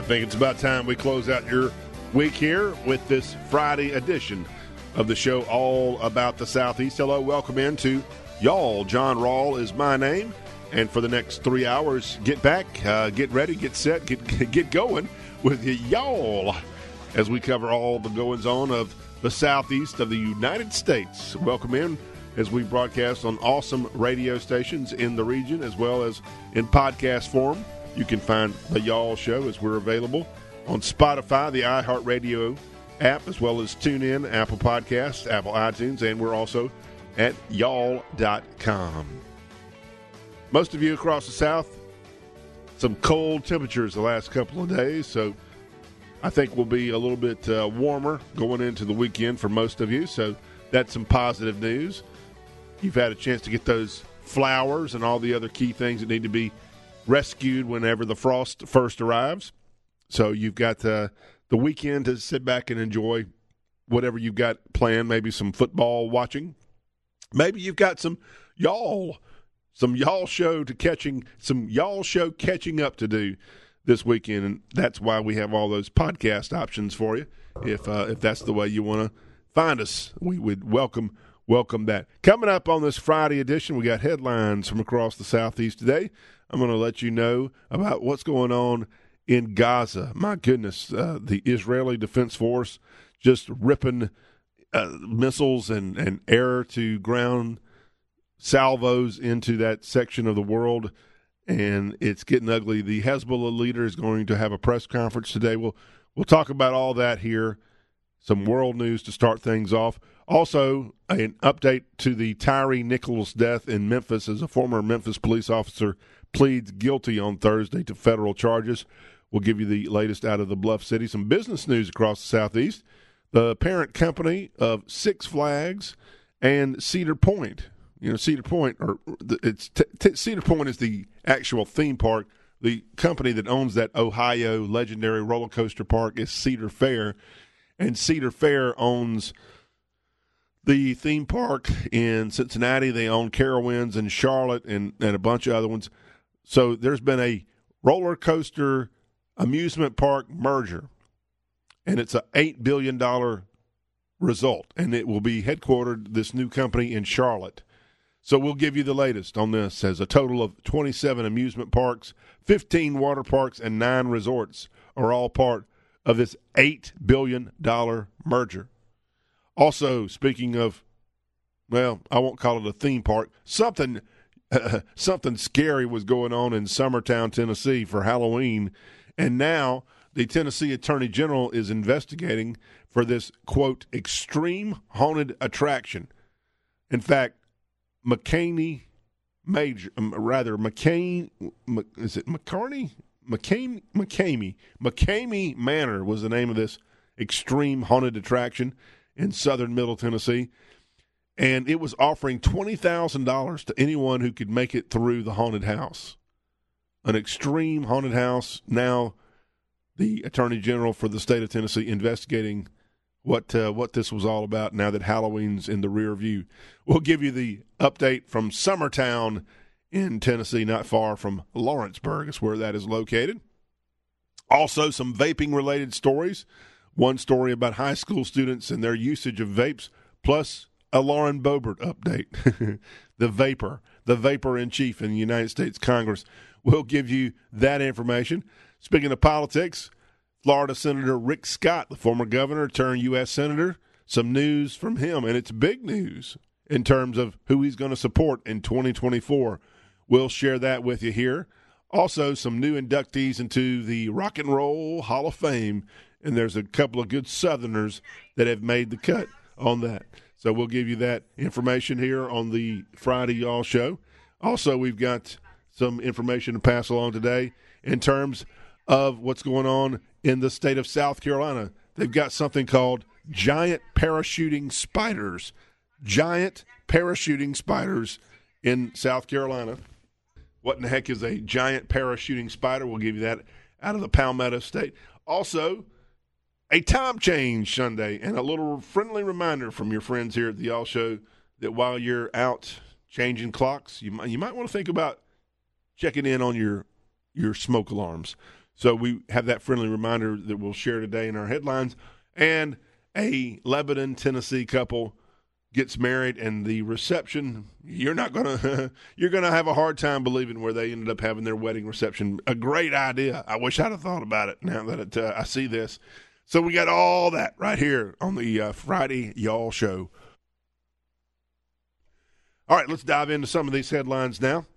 think it's about time we close out your week here with this Friday edition of the show all about the Southeast. Hello, welcome into y'all. John Rawl is my name. And for the next 3 hours, get back, get ready, get set, get going with y'all as we cover all the goings-on of the Southeast of the United States. Welcome in as we broadcast on awesome radio stations in the region as well as in podcast form. You can find the Y'all Show as we're available on Spotify, the iHeartRadio app, as well as TuneIn, Apple Podcasts, Apple iTunes, and we're also at y'all.com. Most of you across the South, some cold temperatures the last couple of days, so I think we'll be a little bit warmer going into the weekend for most of you, so that's some positive news. You've had a chance to get those flowers and all the other key things that need to be rescued whenever the frost first arrives. So you've got the weekend to sit back and enjoy whatever you've got planned, maybe some football watching. Maybe you've got some y'all show catching up to do this weekend, and that's why we have all those podcast options for you. If that's the way you want to find us, we would welcome that. Coming up on this Friday edition, we got headlines from across the Southeast today. I'm going to let you know about what's going on in Gaza. My goodness, the Israeli Defense Force just ripping missiles and air-to-ground salvos into that section of the world, and it's getting ugly. The Hezbollah leader is going to have a press conference today. We'll talk about all that here. Some world news to start things off. Also, an update to the Tyree Nichols death in Memphis as a former Memphis police officer pleads guilty on Thursday to federal charges. We'll give you the latest out of the Bluff City. Some business news across the Southeast. The parent company of Six Flags and Cedar Point. You know, Cedar Point, Cedar Point is the actual theme park. The company that owns that Ohio legendary roller coaster park is Cedar Fair, and Cedar Fair owns the theme park in Cincinnati. They own Carowinds in Charlotte and a bunch of other ones. So there's been a roller coaster amusement park merger, and it's an $8 billion result, and it will be headquartered, this new company, in Charlotte. So we'll give you the latest on this. As a total of 27 amusement parks, 15 water parks, and 9 resorts are all part of this $8 billion merger. Also, speaking of, well, I won't call it a theme park, something scary was going on in Summertown, Tennessee for Halloween, and now the Tennessee Attorney General is investigating for this, quote, extreme haunted attraction. In fact, McCamey Manor was the name of this extreme haunted attraction in southern Middle Tennessee, and it was offering $20,000 to anyone who could make it through the haunted house. An extreme haunted house. Now the Attorney General for the state of Tennessee investigating what this was all about now that Halloween's in the rear view. We'll give you the update from Summertown in Tennessee, not far from Lawrenceburg is where that is located. Also, some vaping-related stories. One story about high school students and their usage of vapes, plus a Lauren Boebert update. The vapor in chief in the United States Congress. We'll give you that information. Speaking of politics, Florida Senator Rick Scott, the former governor turned U.S. Senator, some news from him, and it's big news in terms of who he's going to support in 2024. We'll share that with you here. Also, some new inductees into the Rock and Roll Hall of Fame, and there's a couple of good Southerners that have made the cut on that. So we'll give you that information here on the Friday Y'all Show. Also, we've got some information to pass along today in terms of what's going on in the state of South Carolina. They've got something called giant parachuting spiders. Giant parachuting spiders in South Carolina. What in the heck is a giant parachuting spider? We'll give you that out of the Palmetto State. Also, a time change Sunday, and a little friendly reminder from your friends here at the Y'all Show that while you're out changing clocks, you might want to think about checking in on your smoke alarms. So we have that friendly reminder that we'll share today in our headlines. And a Lebanon, Tennessee couple gets married, and the reception, you're going to have a hard time believing where they ended up having their wedding reception. A great idea. I wish I'd have thought about it now that I see this. So we got all that right here on the Friday Y'all Show. All right, let's dive into some of these headlines now.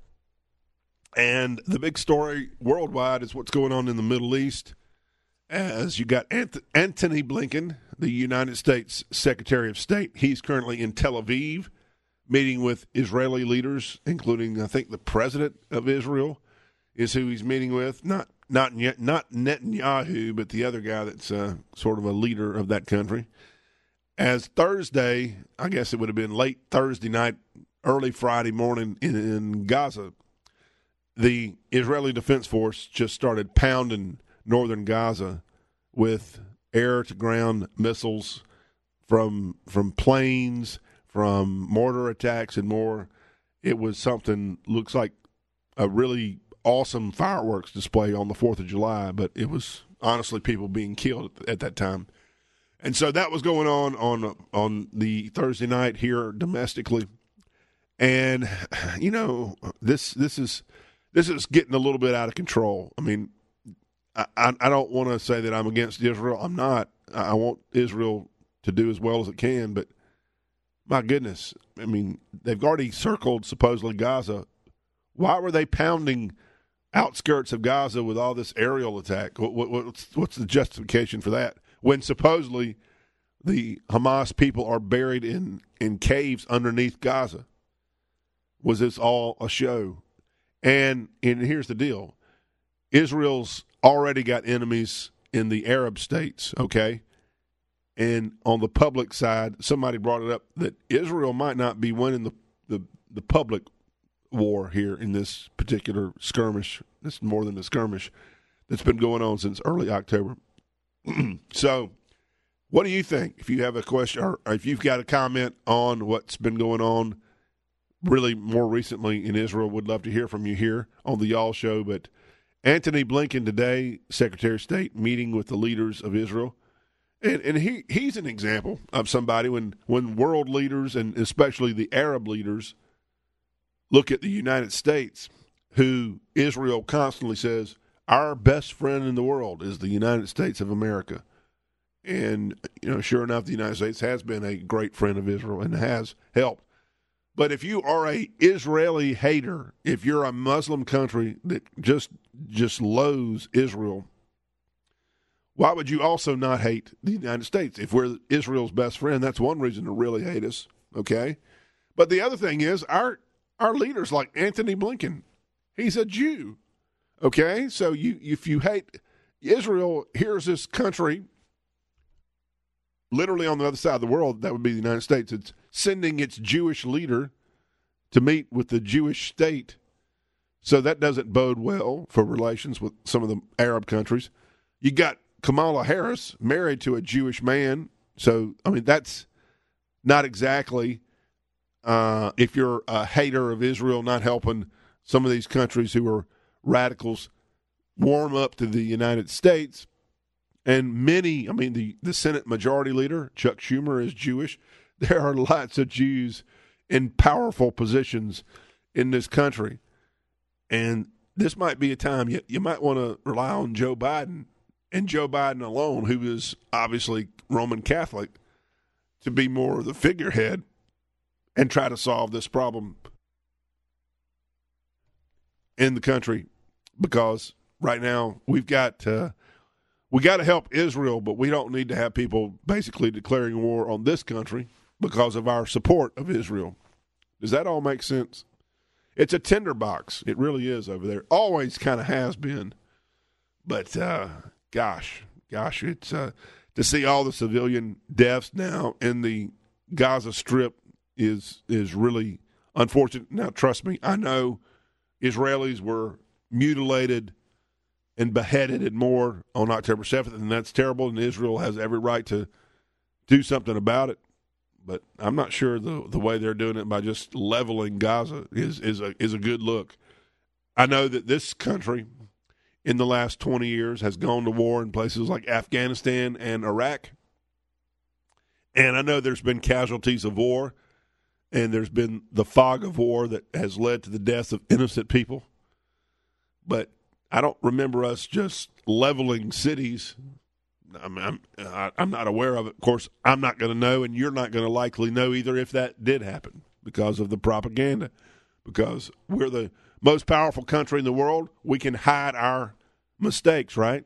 And the big story worldwide is what's going on in the Middle East, as you got Antony Blinken, the United States Secretary of State. He's currently in Tel Aviv meeting with Israeli leaders, including, I think, the president of Israel is who he's meeting with. Not Netanyahu, but the other guy that's sort of a leader of that country. As Thursday, I guess it would have been late Thursday night, early Friday morning in Gaza, the Israeli Defense Force just started pounding northern Gaza with air-to-ground missiles from planes, from mortar attacks and more. It was something, looks like a really awesome fireworks display on the 4th of July, but it was honestly people being killed at that time. And so that was going on the Thursday night here domestically. And, you know, this is getting a little bit out of control. I mean, I don't want to say that I'm against Israel. I'm not. I want Israel to do as well as it can, but my goodness, I mean, they've already circled supposedly Gaza. Why were they pounding outskirts of Gaza with all this aerial attack? What's the justification for that? When supposedly the Hamas people are buried in caves underneath Gaza. Was this all a show? And here's the deal. Israel's already got enemies in the Arab states, okay? And on the public side, somebody brought it up that Israel might not be winning the public war here in this particular skirmish. It's more than a skirmish that's been going on since early October. So what do you think? If you have a question or if you've got a comment on what's been going on really more recently in Israel, would love to hear from you here on the Y'all Show. But Antony Blinken today, Secretary of State, meeting with the leaders of Israel. And he's an example of somebody when world leaders, and especially the Arab leaders, look at the United States, who Israel constantly says, our best friend in the world is the United States of America. And, you know, sure enough, the United States has been a great friend of Israel and has helped. But if you are a Israeli hater, if you're a Muslim country that just loathes Israel, why would you also not hate the United States? If we're Israel's best friend, that's one reason to really hate us, okay? But the other thing is our leaders like Antony Blinken, he's a Jew, okay? So if you hate Israel, here's this country literally on the other side of the world, that would be the United States. It's sending its Jewish leader to meet with the Jewish state. So that doesn't bode well for relations with some of the Arab countries. You got Kamala Harris married to a Jewish man. So, I mean, that's not exactly, if you're a hater of Israel, not helping some of these countries who are radicals warm up to the United States. And many, I mean, the Senate Majority Leader, Chuck Schumer, is Jewish. There are lots of Jews in powerful positions in this country. And this might be a time you might want to rely on Joe Biden, and Joe Biden alone, who is obviously Roman Catholic, to be more of the figurehead and try to solve this problem in the country. Because right now we got to help Israel, but we don't need to have people basically declaring war on this country because of our support of Israel. Does that all make sense? It's a tinderbox. It really is over there. Always kind of has been. But, gosh, it's to see all the civilian deaths now in the Gaza Strip is really unfortunate. Now, trust me, I know Israelis were mutilated and beheaded and more on October 7th, and that's terrible, and Israel has every right to do something about it. But I'm not sure the way they're doing it by just leveling Gaza is a good look. I know that this country in the last 20 years has gone to war in places like Afghanistan and Iraq. And I know there's been casualties of war, and there's been the fog of war that has led to the deaths of innocent people. But I don't remember us just leveling cities. I'm not aware of it. Of course, I'm not going to know, and you're not going to likely know either if that did happen because of the propaganda. Because we're the most powerful country in the world, we can hide our mistakes, right?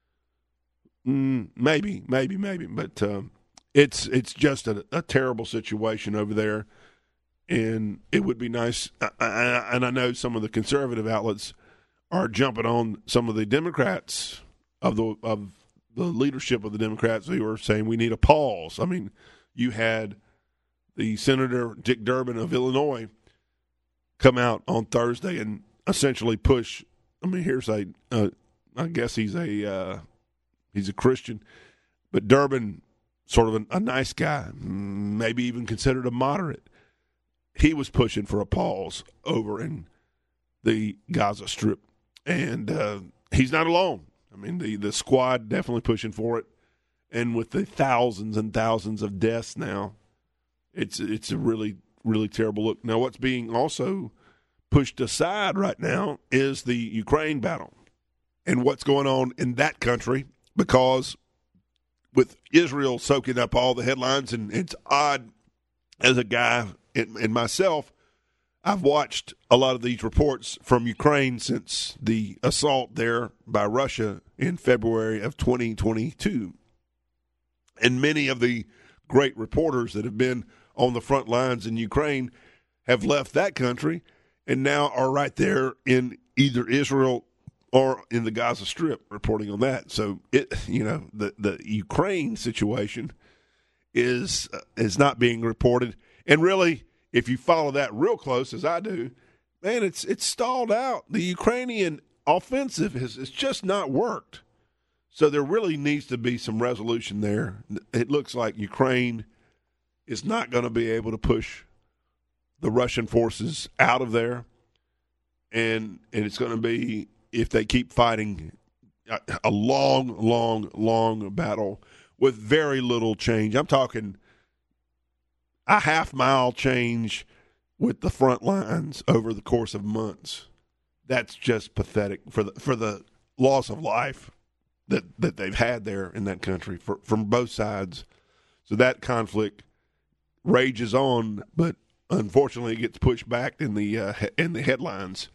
Maybe. But it's just a terrible situation over there, and it would be nice. And I know some of the conservative outlets are jumping on some of the Democrats of the leadership of the Democrats who are saying we need a pause. I mean, you had the Senator Dick Durbin of Illinois come out on Thursday and essentially push. I mean, here's I guess he's a Christian, but Durbin, sort of a nice guy, maybe even considered a moderate. He was pushing for a pause over in the Gaza Strip, and he's not alone. I mean, the squad definitely pushing for it, and with the thousands and thousands of deaths now, it's a really, really terrible look. Now, what's being also pushed aside right now is the Ukraine battle and what's going on in that country, because with Israel soaking up all the headlines, and it's odd as a guy and myself, I've watched a lot of these reports from Ukraine since the assault there by Russia in February of 2022. And many of the great reporters that have been on the front lines in Ukraine have left that country and now are right there in either Israel or in the Gaza Strip reporting on that. So the Ukraine situation is not being reported. And really, if you follow that real close, as I do, man, it's stalled out. The Ukrainian offensive has just not worked. So there really needs to be some resolution there. It looks like Ukraine is not going to be able to push the Russian forces out of there. And it's going to be, if they keep fighting, a long battle with very little change. I'm talking a half-mile change with the front lines over the course of months. That's just pathetic for the loss of life that they've had there in that country from both sides. So that conflict rages on, but unfortunately it gets pushed back in the headlines.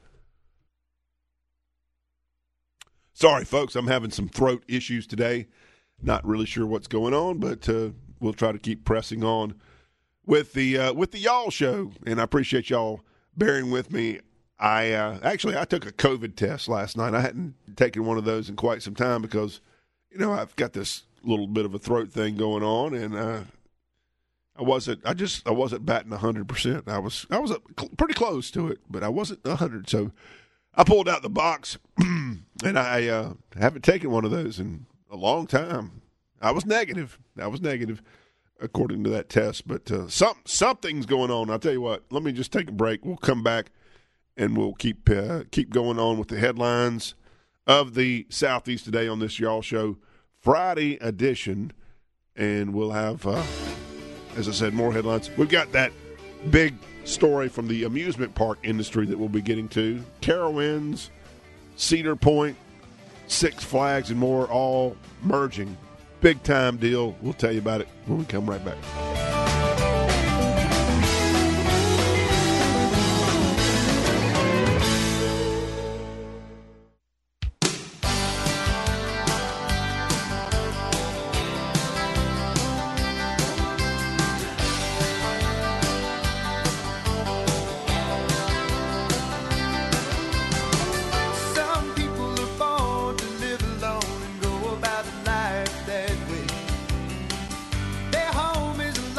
Sorry, folks, I'm having some throat issues today. Not really sure what's going on, but we'll try to keep pressing on with the y'all show, and I appreciate y'all bearing with me. I took a COVID test last night. I hadn't taken one of those in quite some time because, I've got this little bit of a throat thing going on, and I wasn't batting 100%. I was pretty close to it, but I wasn't 100. So I pulled out the box, and I haven't taken one of those in a long time. I was negative, according to that test, but something's going on. I'll tell you what. Let me just take a break. We'll come back, and we'll keep going on with the headlines of the Southeast today on this Y'all Show Friday edition, and we'll have, as I said, more headlines. We've got that big story from the amusement park industry that we'll be getting to. Carowinds, Cedar Point, Six Flags, and more all merging. Big time deal. We'll tell you about it when we come right back. Their home is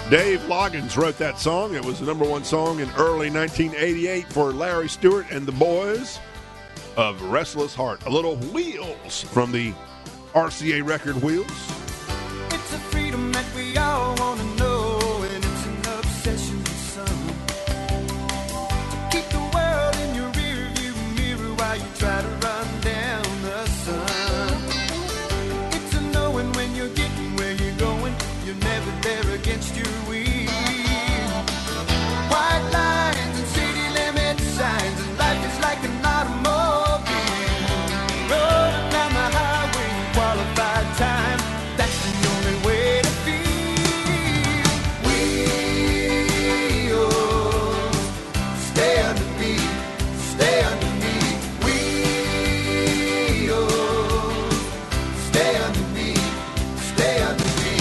Dave Loggins wrote that song. It was the number one song in early 1988 for Larry Stewart and the Boys of Restless Heart. A little Wheels from the RCA record Wheels. It's a freedom that we all want to know, and it's an obsession with some. To keep the world in your rearview mirror while you try to run down the sun. It's a knowing when you're getting where you're going, you're never there against your will. White lines and city limit signs, and life is like an automobile. Rolling down the highway in qualified time, that's the only way to feel. Wheels, stay under me, stay under me. Wheels, stay under me, stay under me.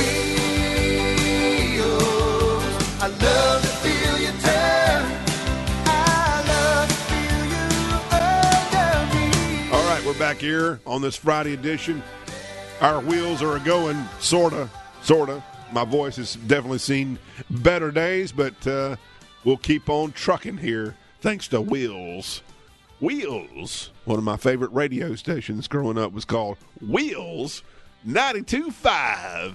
Wheels, I love to feel you turn. I love to feel you under me. All right, we're back here on this Friday edition. Our wheels are going, sorta. My voice has definitely seen better days, but we'll keep on trucking here thanks to Wheels. Wheels, one of my favorite radio stations growing up was called Wheels 92.5.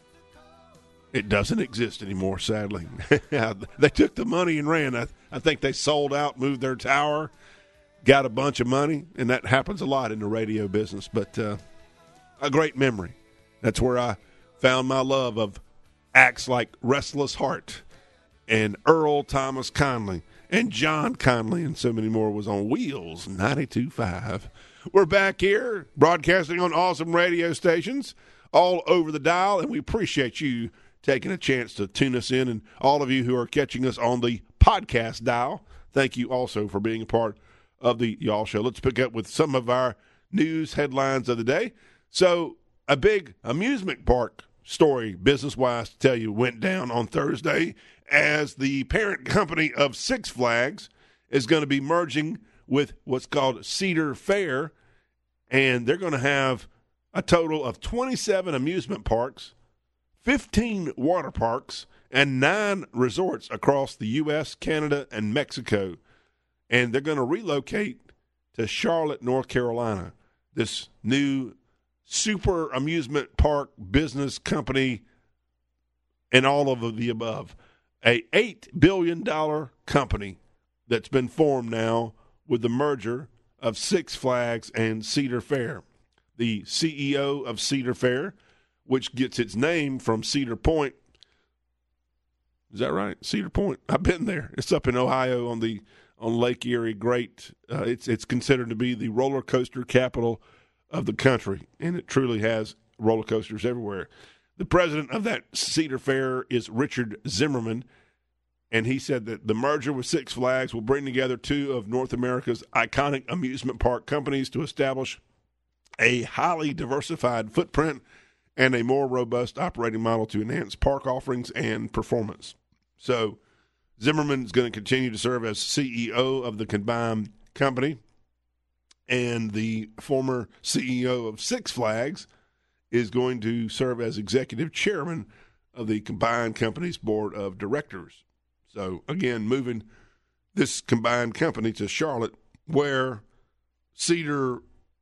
It doesn't exist anymore, sadly. They took the money and ran. I think they sold out, moved their tower, got a bunch of money, and that happens a lot in the radio business. But a great memory. That's where I found my love of acts like Restless Heart and Earl Thomas Conley and John Conley and so many more was on Wheels 92.5. We're back here broadcasting on awesome radio stations all over the dial, and we appreciate you taking a chance to tune us in, and all of you who are catching us on the podcast dial, thank you also for being a part of the Y'all Show. Let's pick up with some of our news headlines of the day. So a big amusement park story, business-wise, to tell you, went down on Thursday as the parent company of Six Flags is going to be merging with what's called Cedar Fair, and they're going to have a total of 27 amusement parks, 15 water parks, and 9 resorts across the U.S., Canada, and Mexico. And they're going to relocate to Charlotte, North Carolina. This new super amusement park business company and all of the above. A $8 billion company that's been formed now with the merger of Six Flags and Cedar Fair. The CEO of Cedar Fair, which gets its name from Cedar Point. Is that right? Cedar Point. I've been there. It's up in Ohio on Lake Erie. Great. It's considered to be the roller coaster capital of the country, and it truly has roller coasters everywhere. The president of that Cedar Fair is Richard Zimmerman, and he said that the merger with Six Flags will bring together 2 of North America's iconic amusement park companies to establish a highly diversified footprint and a more robust operating model to enhance park offerings and performance. So Zimmerman is going to continue to serve as CEO of the combined company, and the former CEO of Six Flags is going to serve as executive chairman of the combined company's board of directors. So, again, moving this combined company to Charlotte, where Cedar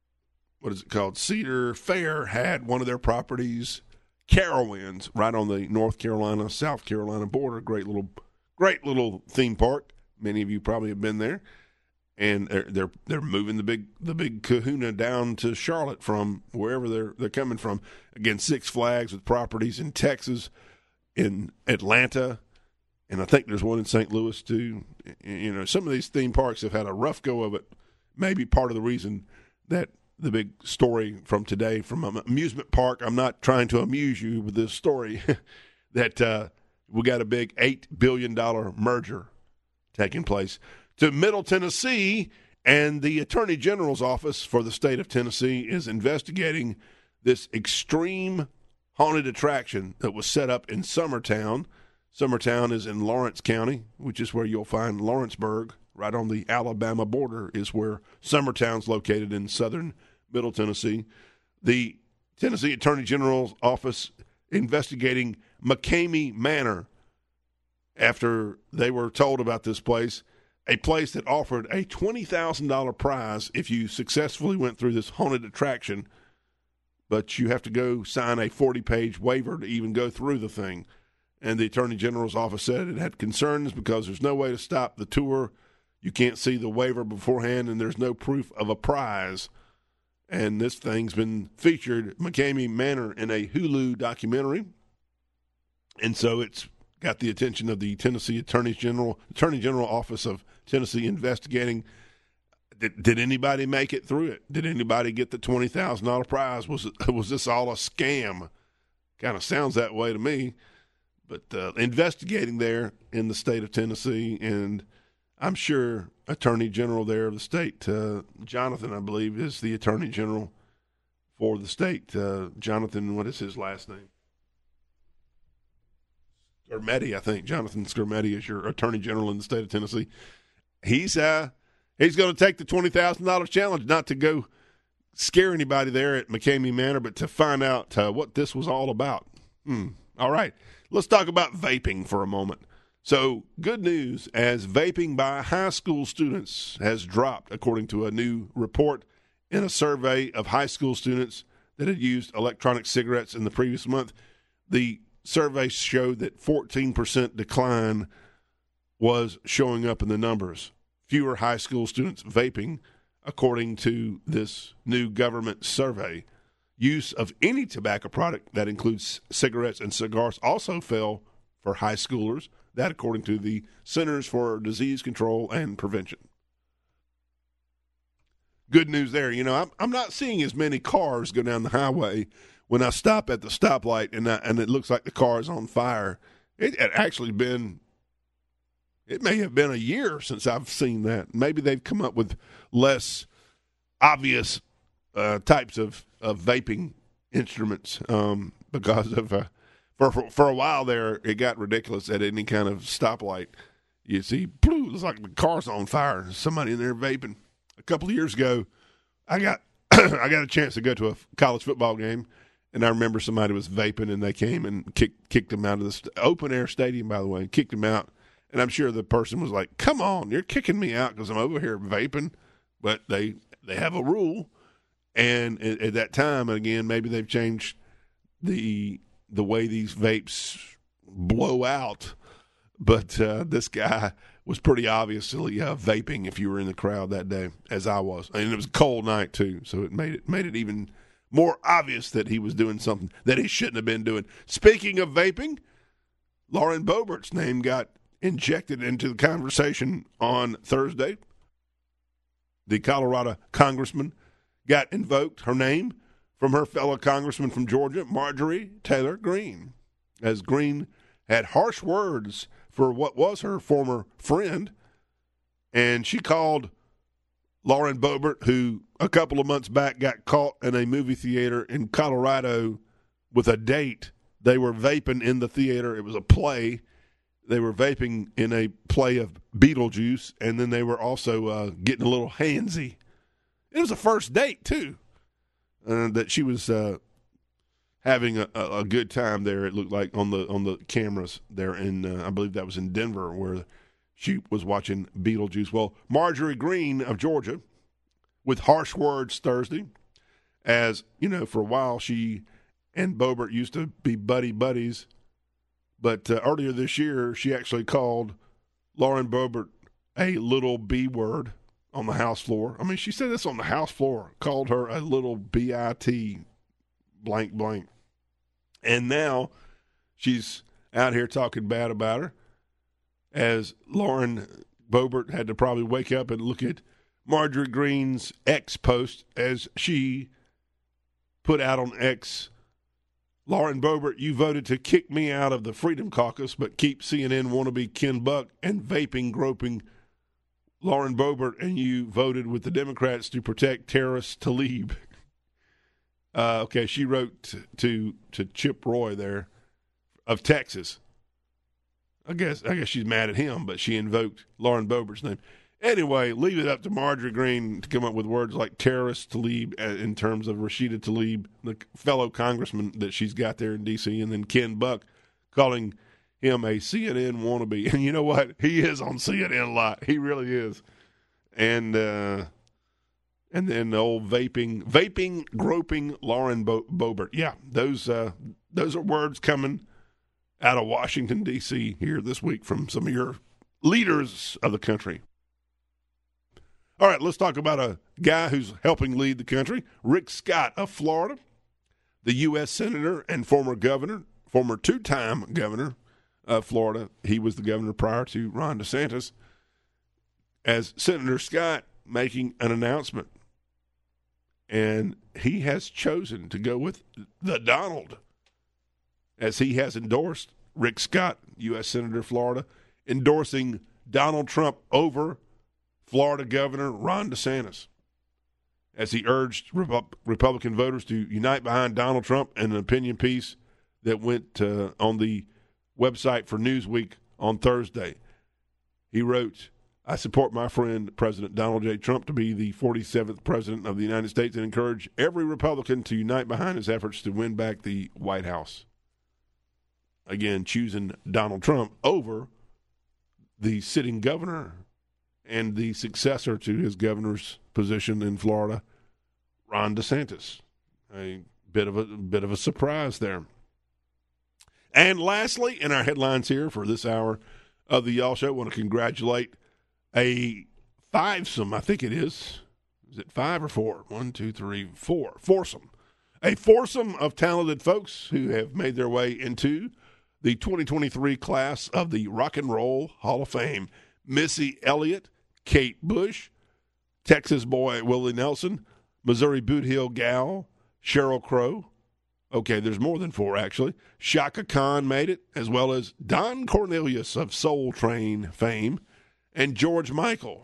Fair had one of their properties, Carowinds, right on the North Carolina, South Carolina border. Great little theme park. Many of you probably have been there. And they're moving the big kahuna down to Charlotte from wherever they're coming from. Again, Six Flags with properties in Texas, in Atlanta, and I think there's one in St. Louis too. You know, some of these theme parks have had a rough go of it. Maybe part of the reason that the big story from today from an amusement park. I'm not trying to amuse you with this story that we got a big $8 billion merger taking place. To Middle Tennessee, and the Attorney General's office for the state of Tennessee is investigating this extreme haunted attraction that was set up in Summertown. Summertown is in Lawrence County, which is where you'll find Lawrenceburg. Right on the Alabama border is where Summertown's located in southern Middle Tennessee. The Tennessee Attorney General's office investigating McCamey Manor after they were told about this place, a place that offered a $20,000 prize if you successfully went through this haunted attraction, but you have to go sign a 40-page waiver to even go through the thing. And the Attorney General's office said it had concerns because there's no way to stop the tour. You can't see the waiver beforehand, and there's no proof of a prize. And this thing's been featured, McCamey Manor, in a Hulu documentary. And so it's got the attention of the Tennessee Attorney General Office of Tennessee investigating. Did anybody make it through it? Did anybody get the $20,000 prize? Was this all a scam? Kind of sounds that way to me. But investigating there in the state of Tennessee, and I'm sure Attorney General there of the state, Jonathan, I believe, is the Attorney General for the state. Jonathan, what is his last name? Scarmetti, I think. Jonathan Scarmetti is your Attorney General in the state of Tennessee. He's going to take the $20,000 challenge, not to go scare anybody there at McCamey Manor, but to find out what this was all about. All right. Let's talk about vaping for a moment. So, good news, as vaping by high school students has dropped, according to a new report in a survey of high school students that had used electronic cigarettes in the previous month. The survey showed that 14% decline was showing up in the numbers. Fewer high school students vaping, according to this new government survey. Use of any tobacco product that includes cigarettes and cigars also fell for high schoolers. That, according to the Centers for Disease Control and Prevention. Good news there. You know, I'm not seeing as many cars go down the highway when I stop at the stoplight and it looks like the car is on fire. It had actually been, it may have been a year since I've seen that. Maybe they've come up with less obvious types of vaping instruments because of for a while there it got ridiculous at any kind of stoplight. You see, it's like the car's on fire. Somebody in there vaping. A couple of years ago, I got I got a chance to go to a college football game, and I remember somebody was vaping, and they came and kicked him out of the open air stadium. By the way, and kicked him out. And I'm sure the person was like, "Come on, you're kicking me out because I'm over here vaping." But they have a rule. And at that time, again, maybe they've changed the way these vapes blow out. But this guy was pretty obviously vaping if you were in the crowd that day, as I was. And it was a cold night, too, so it made it even more obvious that he was doing something that he shouldn't have been doing. Speaking of vaping, Lauren Boebert's name got injected into the conversation on Thursday. The Colorado congressman got invoked, her name, from her fellow congressman from Georgia, Marjorie Taylor Greene, as Greene had harsh words for what was her former friend, and she called Lauren Boebert, who a couple of months back got caught in a movie theater in Colorado with a date. They were vaping in the theater. It was a play. They were vaping in a play of Beetlejuice, and then they were also getting a little handsy. It was a first date, too, that she was having a good time there, it looked like, on the cameras there in, I believe that was in Denver, where she was watching Beetlejuice. Well, Marjorie Greene of Georgia, with harsh words Thursday, as, you know, for a while she and Boebert used to be buddies, but earlier this year she actually called Lauren Boebert a little B word on the House floor. I mean, she said this on the House floor, called her a little B-I-T blank blank. And now she's out here talking bad about her, as Lauren Boebert had to probably wake up and look at Marjorie Greene's X post as she put out on X, Lauren Boebert, you voted to kick me out of the Freedom Caucus, but keep CNN wannabe Ken Buck and vaping, groping Lauren Boebert, and you voted with the Democrats to protect terrorist Tlaib. Okay, she wrote to Chip Roy there of Texas. I guess she's mad at him, but she invoked Lauren Boebert's name. Anyway, leave it up to Marjorie Greene to come up with words like terrorist Tlaib in terms of Rashida Tlaib, the fellow congressman that she's got there in D.C., and then Ken Buck calling him a CNN wannabe. And you know what? He is on CNN a lot. He really is. And then the old vaping, groping Lauren Boebert. Yeah, those are words coming out of Washington, D.C. here this week from some of your leaders of the country. All right, let's talk about a guy who's helping lead the country, Rick Scott of Florida, the U.S. Senator and former two-time governor of Florida. He was the governor prior to Ron DeSantis. As Senator Scott making an announcement, and he has chosen to go with the Donald, as he has endorsed Rick Scott, U.S. Senator, Florida, endorsing Donald Trump over Florida Governor Ron DeSantis, as he urged Republican voters to unite behind Donald Trump in an opinion piece that went on the website for Newsweek on Thursday. He wrote, "I support my friend President Donald J. Trump to be the 47th President of the United States and encourage every Republican to unite behind his efforts to win back the White House." Again, choosing Donald Trump over the sitting governor and the successor to his governor's position in Florida, Ron DeSantis. A bit of a surprise there. And lastly, in our headlines here for this hour of the Y'all Show, I want to congratulate a fivesome, I think it is. Is it 5 or 4? 1, 2, 3, 4. Foursome. A foursome of talented folks who have made their way into the 2023 class of the Rock and Roll Hall of Fame. Missy Elliott, Kate Bush, Texas boy Willie Nelson, Missouri Boot Hill gal Sheryl Crow. Okay, there's more than 4, actually. Shaka Khan made it, as well as Don Cornelius of Soul Train fame, and George Michael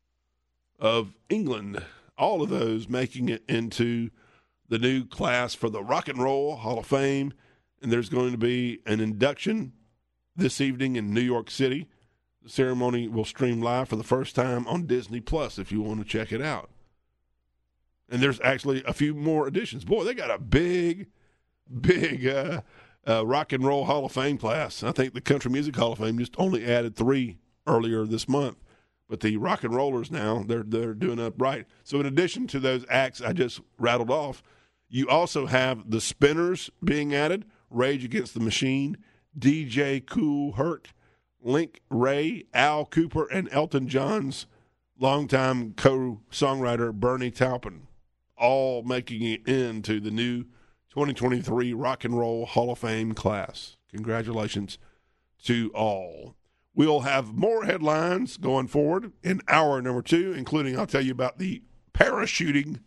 of England. All of those making it into the new class for the Rock and Roll Hall of Fame. And there's going to be an induction this evening in New York City. The ceremony will stream live for the first time on Disney Plus if you want to check it out. And there's actually a few more additions. Boy, they got a big Rock and Roll Hall of Fame class. I think the Country Music Hall of Fame just only added 3 earlier this month. But the rock and rollers now, they're doing up right. So in addition to those acts I just rattled off, you also have the Spinners being added, Rage Against the Machine, DJ Kool Herc, Link Ray, Al Cooper, and Elton John's longtime co-songwriter Bernie Taupin, all making it into the new 2023 Rock and Roll Hall of Fame class. Congratulations to all. We'll have more headlines going forward in hour number 2, including I'll tell you about the parachuting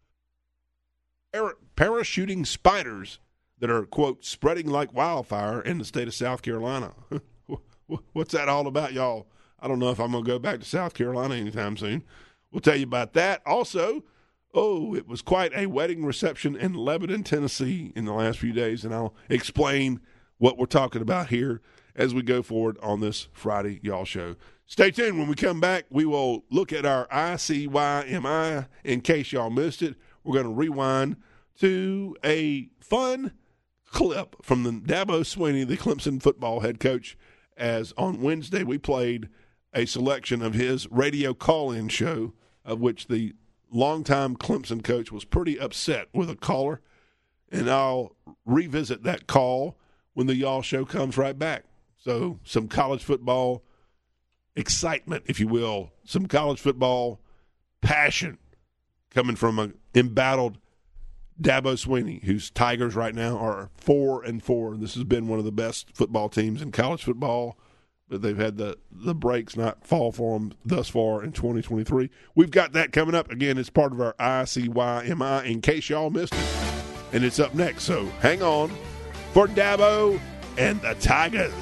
spiders that are, quote, spreading like wildfire in the state of South Carolina. What's that all about, y'all? I don't know if I'm going to go back to South Carolina anytime soon. We'll tell you about that. Also, it was quite a wedding reception in Lebanon, Tennessee in the last few days, and I'll explain what we're talking about here as we go forward on this Friday Y'all Show. Stay tuned. When we come back, we will look at our ICYMI. In case y'all missed it, we're going to rewind to a fun clip from the Dabo Swinney, the Clemson football head coach, as on Wednesday we played a selection of his radio call-in show, of which the longtime Clemson coach was pretty upset with a caller, and I'll revisit that call when the Y'all Show comes right back. So some college football excitement, if you will, some college football passion coming from an embattled Dabo Swinney, whose Tigers right now are 4-4. This has been one of the best football teams in college football, but they've had the breaks not fall for them thus far in 2023. We've got that coming up. Again, it's part of our ICYMI, in case y'all missed it, and it's up next. So hang on for Dabo and the Tigers.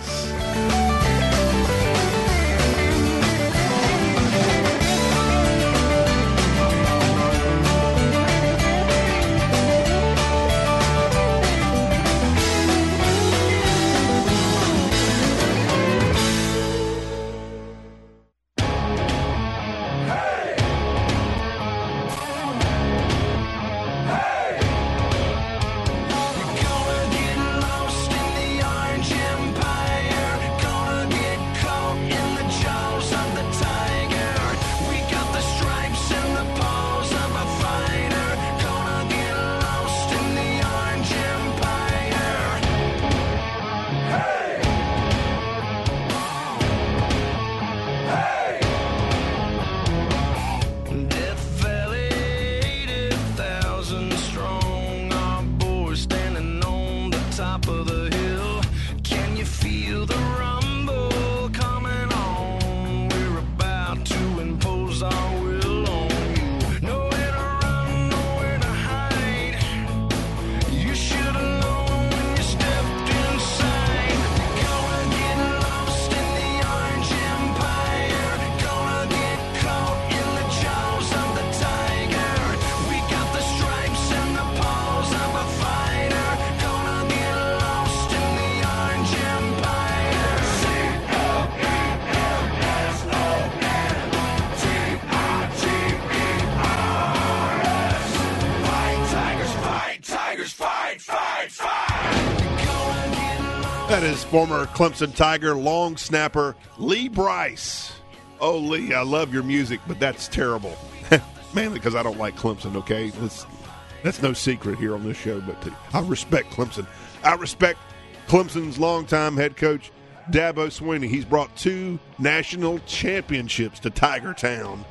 That is former Clemson Tiger long snapper Lee Brice. Oh, Lee, I love your music, but that's terrible. Mainly because I don't like Clemson, okay? That's no secret here on this show, but I respect Clemson. I respect Clemson's longtime head coach, Dabo Swinney. He's brought 2 national championships to Tiger Town.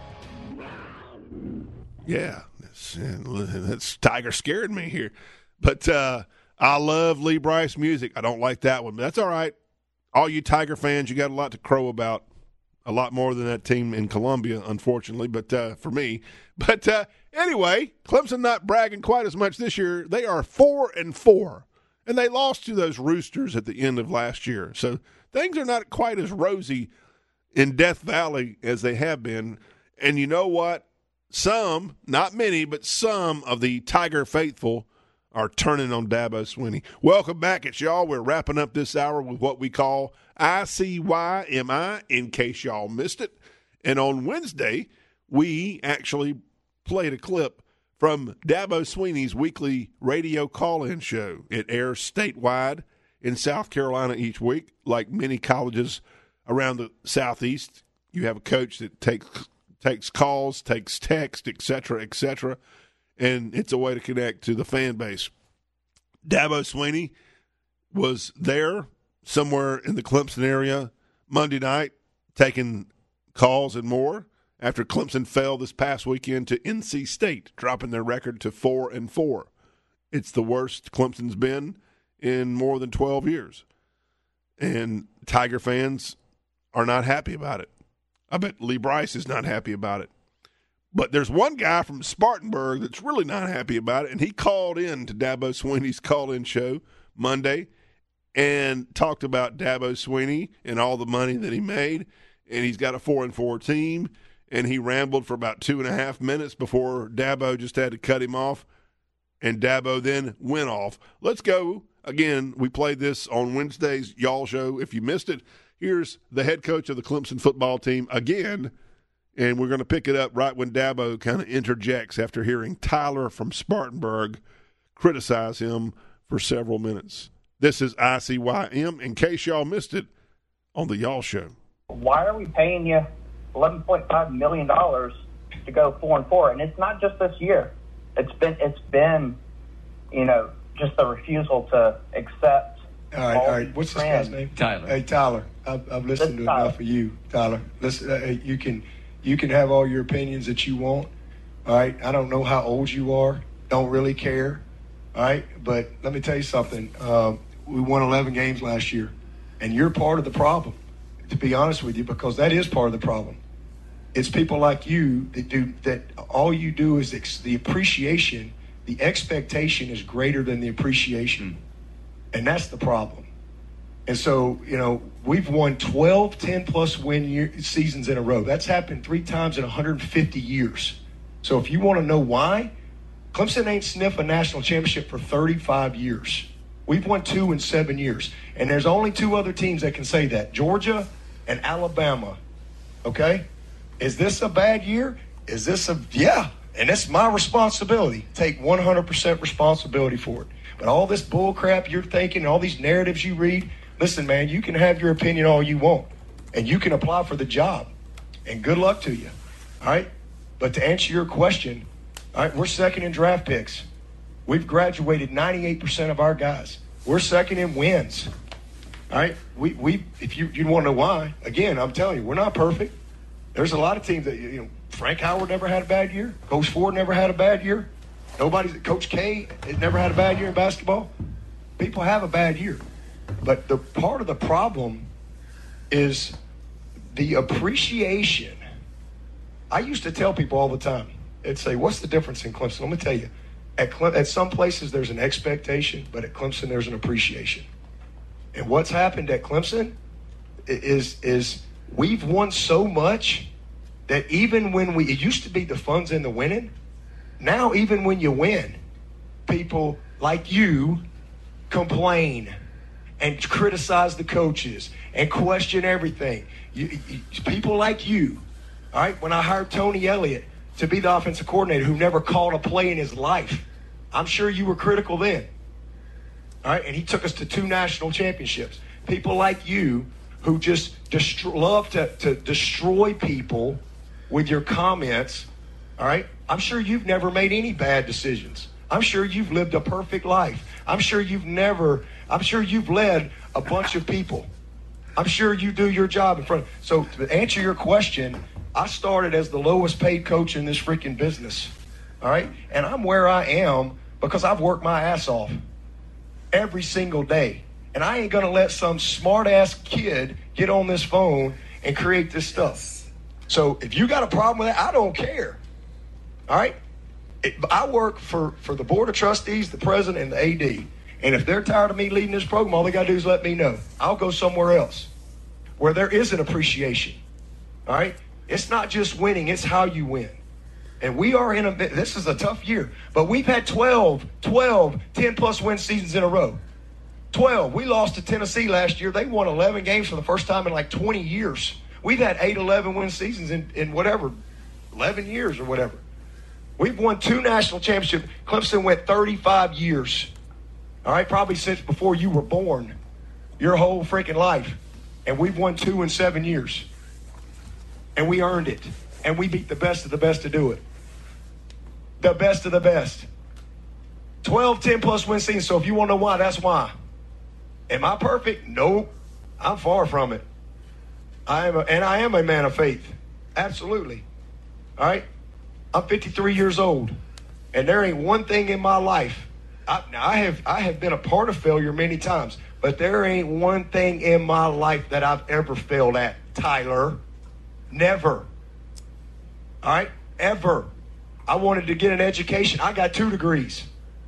Yeah, that's Tiger scared me here. But I love Lee Brice music. I don't like that one, but that's all right. All you Tiger fans, you got a lot to crow about. A lot more than that team in Columbia, unfortunately, but for me. But anyway, Clemson not bragging quite as much this year. They are 4-4, and they lost to those Roosters at the end of last year. So things are not quite as rosy in Death Valley as they have been. And you know what? Some, not many, but some of the Tiger faithful are turning on Dabo Swinney. Welcome back, it's y'all. We're wrapping up this hour with what we call ICYMI, in case y'all missed it. And on Wednesday, we actually played a clip from Dabo Swinney's weekly radio call-in show. It airs statewide in South Carolina each week. Like many colleges around the Southeast, you have a coach that takes calls, takes text, et cetera, and it's a way to connect to the fan base. Dabo Swinney was there somewhere in the Clemson area Monday night taking calls and more after Clemson fell this past weekend to NC State, dropping their record to 4-4. It's the worst Clemson's been in more than 12 years. And Tiger fans are not happy about it. I bet Lee Brice is not happy about it. But there's one guy from Spartanburg that's really not happy about it, and he called in to Dabo Swinney's call-in show Monday and talked about Dabo Swinney and all the money that he made, and he's got a 4-4 team, and he rambled for about 2.5 minutes before Dabo just had to cut him off, and Dabo then went off. Let's go. Again, we played this on Wednesday's Y'all Show. If you missed it, here's the head coach of the Clemson football team again. And we're going to pick it up right when Dabo kind of interjects after hearing Tyler from Spartanburg criticize him for several minutes. This is ICYM, in case y'all missed it, on the Y'all Show. Why are we paying you $11.5 million to go 4-4? And it's not just this year. It's been, just the refusal to accept. All right. What's this guy's name? Tyler. Hey, Tyler. I've listened to enough of you, Tyler. Listen, you can have all your opinions that you want. All right. I don't know how old you are. Don't really care. All right. But let me tell you something. We won 11 games last year, and you're part of the problem, to be honest with you, because that is part of the problem. It's people like you that all you do is the appreciation. The expectation is greater than the appreciation. And that's the problem. And so, we've won 12 10-plus win seasons in a row. That's happened 3 times in 150 years. So if you want to know why, Clemson ain't sniffed a national championship for 35 years. We've won 2 in 7 years. And there's only 2 other teams that can say that, Georgia and Alabama. Okay? Is this a bad year? Yeah. And it's my responsibility. Take 100% responsibility for it. But all this bull crap you're thinking, all these narratives you read, listen, man, you can have your opinion all you want. And you can apply for the job. And good luck to you. All right? But to answer your question, all right, we're second in draft picks. We've graduated 98% of our guys. We're second in wins. All right? We if you want to know why, again, I'm telling you, we're not perfect. There's a lot of teams that, Frank Howard never had a bad year. Coach Ford never had a bad year. Coach K has never had a bad year in basketball. People have a bad year. But the part of the problem is the appreciation. I used to tell people all the time, they'd say, what's the difference in Clemson? Let me tell you. At some places there's an expectation, but at Clemson there's an appreciation. And what's happened at Clemson is we've won so much that even when it used to be the fun's in the winning, now even when you win, people like you complain and criticize the coaches and question everything. People like you, all right, when I hired Tony Elliott to be the offensive coordinator who never called a play in his life, I'm sure you were critical then. All right, and he took us to 2 national championships. People like you who just love to destroy people with your comments, all right? I'm sure you've never made any bad decisions. I'm sure you've lived a perfect life. I'm sure you've led a bunch of people. I'm sure you do your job in front. So to answer your question, I started as the lowest paid coach in this freaking business, all right? And I'm where I am because I've worked my ass off every single day. And I ain't going to let some smart-ass kid get on this phone and create this stuff. So if you got a problem with that, I don't care. All right? I work for the board of trustees, the president, and the AD. And if they're tired of me leading this program, all they got to do is let me know. I'll go somewhere else where there is an appreciation. All right? It's not just winning. It's how you win. And we are this is a tough year. But we've had 12 10-plus win seasons in a row. 12. We lost to Tennessee last year. They won 11 games for the first time in like 20 years. We've had 8 11-win seasons in whatever, 11 years or whatever. We've won 2 national championships. Clemson went 35 years. All right, probably since before you were born, your whole freaking life. And we've won 2 in 7 years. And we earned it. And we beat the best of the best to do it. The best of the best. 12 10-plus win seasons. So if you want to know why, that's why. Am I perfect? Nope. I'm far from it. I am a man of faith. Absolutely. All right? I'm 53 years old. And there ain't one thing in my life. I have been a part of failure many times. But there ain't one thing in my life that I've ever failed at, Tyler. Never. All right? Ever. I wanted to get an education. I got 2 degrees.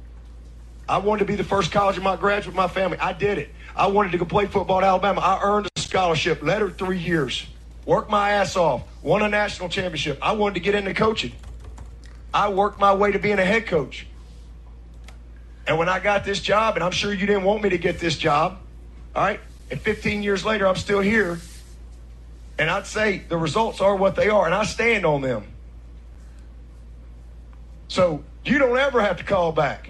I wanted to be the first college in my graduate with my family. I did it. I wanted to go play football at Alabama. I earned a scholarship, lettered 3 years, worked my ass off, won a national championship. I wanted to get into coaching. I worked my way to being a head coach. And when I got this job, and I'm sure you didn't want me to get this job, all right, and 15 years later, I'm still here, and I'd say the results are what they are, and I stand on them. So you don't ever have to call back.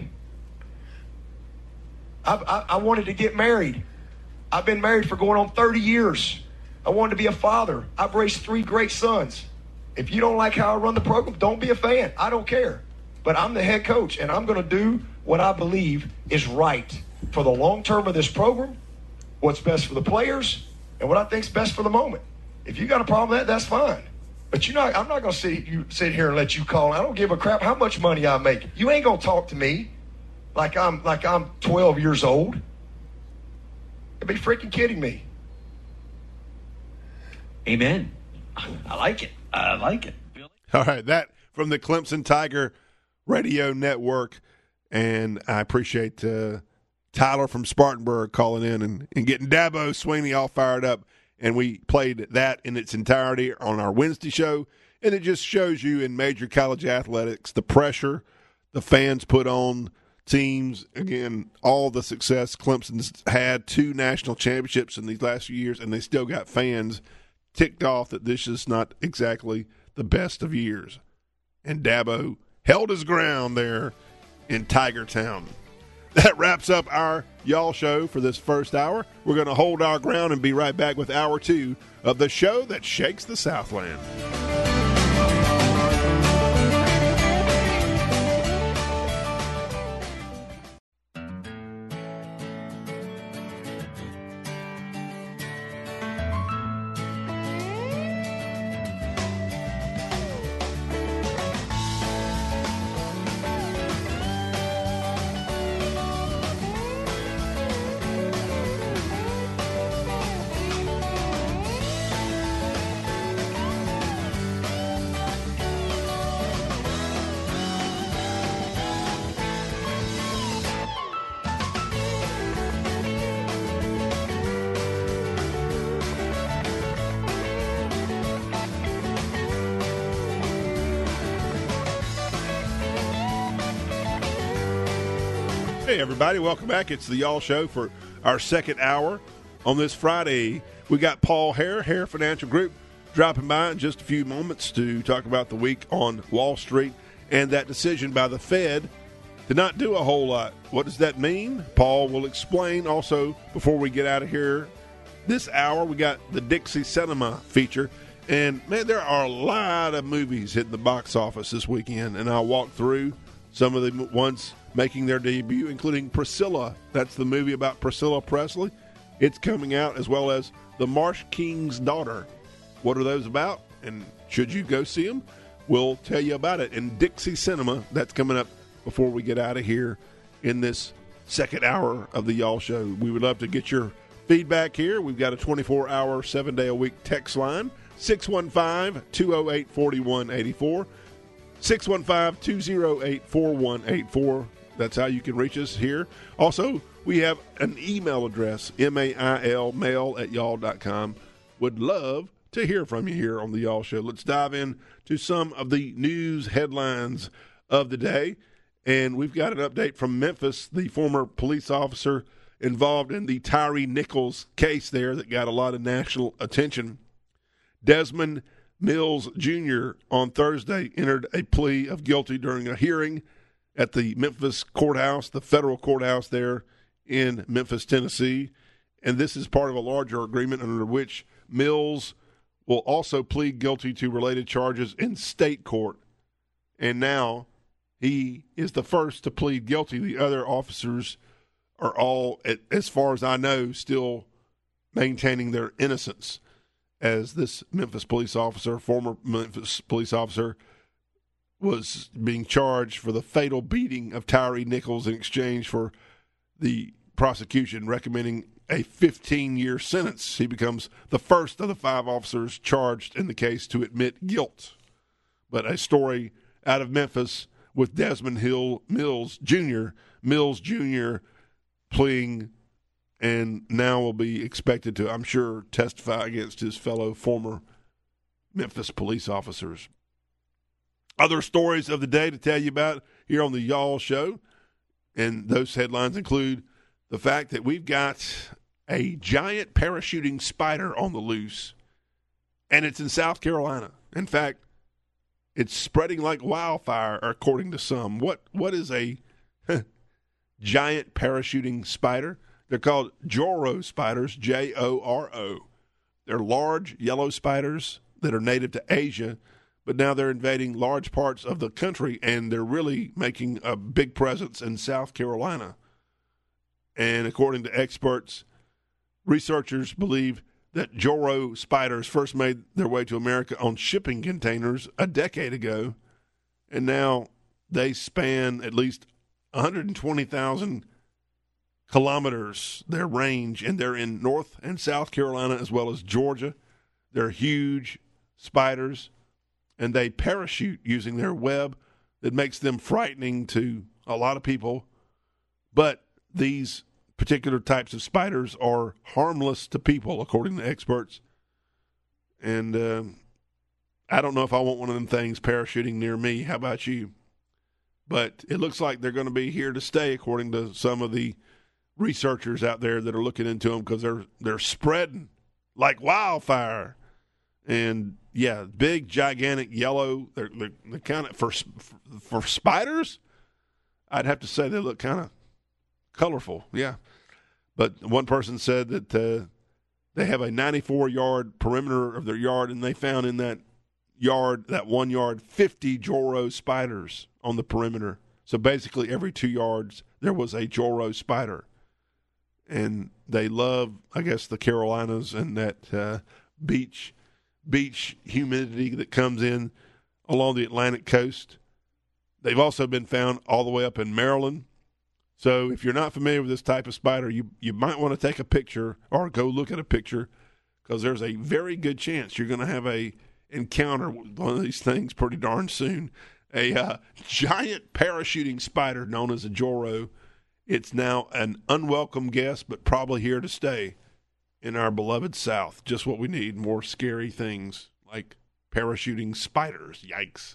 I wanted to get married. I've been married for going on 30 years. I wanted to be a father. I've raised 3 great sons. If you don't like how I run the program, don't be a fan. I don't care. But I'm the head coach, and I'm going to do what I believe is right for the long term of this program, what's best for the players, and what I think is best for the moment. If you got a problem with that, that's fine. But I'm not going to sit here and let you call. I don't give a crap how much money I make. You ain't going to talk to me like I'm 12 years old. You'd be freaking kidding me. Amen. I like it. I like it. Billy? All right, that from the Clemson Tiger Radio Network, and I appreciate Tyler from Spartanburg calling in and getting Dabo Swinney all fired up. And we played that in its entirety on our Wednesday show. And it just shows you in major college athletics the pressure the fans put on teams. Again, all the success Clemson's had, 2 national championships in these last few years, and they still got fans ticked off that this is not exactly the best of years. And Dabo held his ground there in Tiger Town. That wraps up our Y'all Show for this first hour. We're going to hold our ground and be right back with hour 2 of the show that shakes the Southland. Hey, everybody. Welcome back. It's the Y'all Show for our second hour. On this Friday, we got Paul Hare Financial Group, dropping by in just a few moments to talk about the week on Wall Street and that decision by the Fed to not do a whole lot. What does that mean? Paul will explain. Also, before we get out of here, This hour, we got the Dixie Cinema feature. And, man, there are a lot of movies hitting the box office this weekend. And I'll walk through some of the ones making their debut, including Priscilla. That's the movie about Priscilla Presley. It's coming out, as well as The Marsh King's Daughter. What are those about? And should you go see them? We'll tell you about it in Dixie Cinema. That's coming up before we get out of here in this second hour of the Y'all Show. We would love to get your feedback here. We've got a 24-hour, 7-day-a-week text line, 615-208-4184, 615-208-4184. That's how you can reach us here. Also, we have an email address, mail@y'all.com. Would love to hear from you here on the Y'all Show. Let's dive in to some of the news headlines of the day. And we've got an update from Memphis, the former police officer involved in the Tyree Nichols case there that got a lot of national attention. Desmond Mills Jr. on Thursday entered a plea of guilty during a hearing at the Memphis courthouse, the federal courthouse there in Memphis, Tennessee. And this is part of a larger agreement under which Mills will also plead guilty to related charges in state court. And now he is the first to plead guilty. The other officers are all, as far as I know, still maintaining their innocence, as this Memphis police officer, former Memphis police officer, was being charged for the fatal beating of Tyree Nichols in exchange for the prosecution recommending a 15-year sentence. He becomes the first of the 5 officers charged in the case to admit guilt. But a story out of Memphis with Desmond Mills Jr. pleading, and now will be expected to, I'm sure, testify against his fellow former Memphis police officers. Other stories of the day to tell you about here on the Y'all Show, and those headlines include the fact that we've got a giant parachuting spider on the loose, and it's in South Carolina. In fact, it's spreading like wildfire, according to some. What is a giant parachuting spider? They're called Joro spiders, Joro. They're large yellow spiders that are native to Asia, but now they're invading large parts of the country, and they're really making a big presence in South Carolina. And according to experts, researchers believe that Joro spiders first made their way to America on shipping containers a decade ago, and now they span at least 120,000 kilometers, their range, and they're in North and South Carolina as well as Georgia. They're huge spiders, and they parachute using their web that makes them frightening to a lot of people. But these particular types of spiders are harmless to people, according to experts. And I don't know if I want one of them things parachuting near me. How about you? But it looks like they're going to be here to stay, according to some of the researchers out there that are looking into them, because they're spreading like wildfire. And yeah, big, gigantic, yellow. They're kind of for spiders. I'd have to say they look kind of colorful. Yeah. But one person said that they have a 94-yard perimeter of their yard, and they found in that 1 yard, 50 Joro spiders on the perimeter. So basically every 2 yards there was a Joro spider. And they love, I guess, the Carolinas and that beach humidity that comes in along the Atlantic coast. They've also been found all the way up in Maryland. So if you're not familiar with this type of spider, you might want to take a picture or go look at a picture, because there's a very good chance you're going to have a encounter with one of these things pretty darn soon. A giant parachuting spider known as a Joro. It's now an unwelcome guest, but probably here to stay in our beloved South. Just what we need, more scary things like parachuting spiders. Yikes.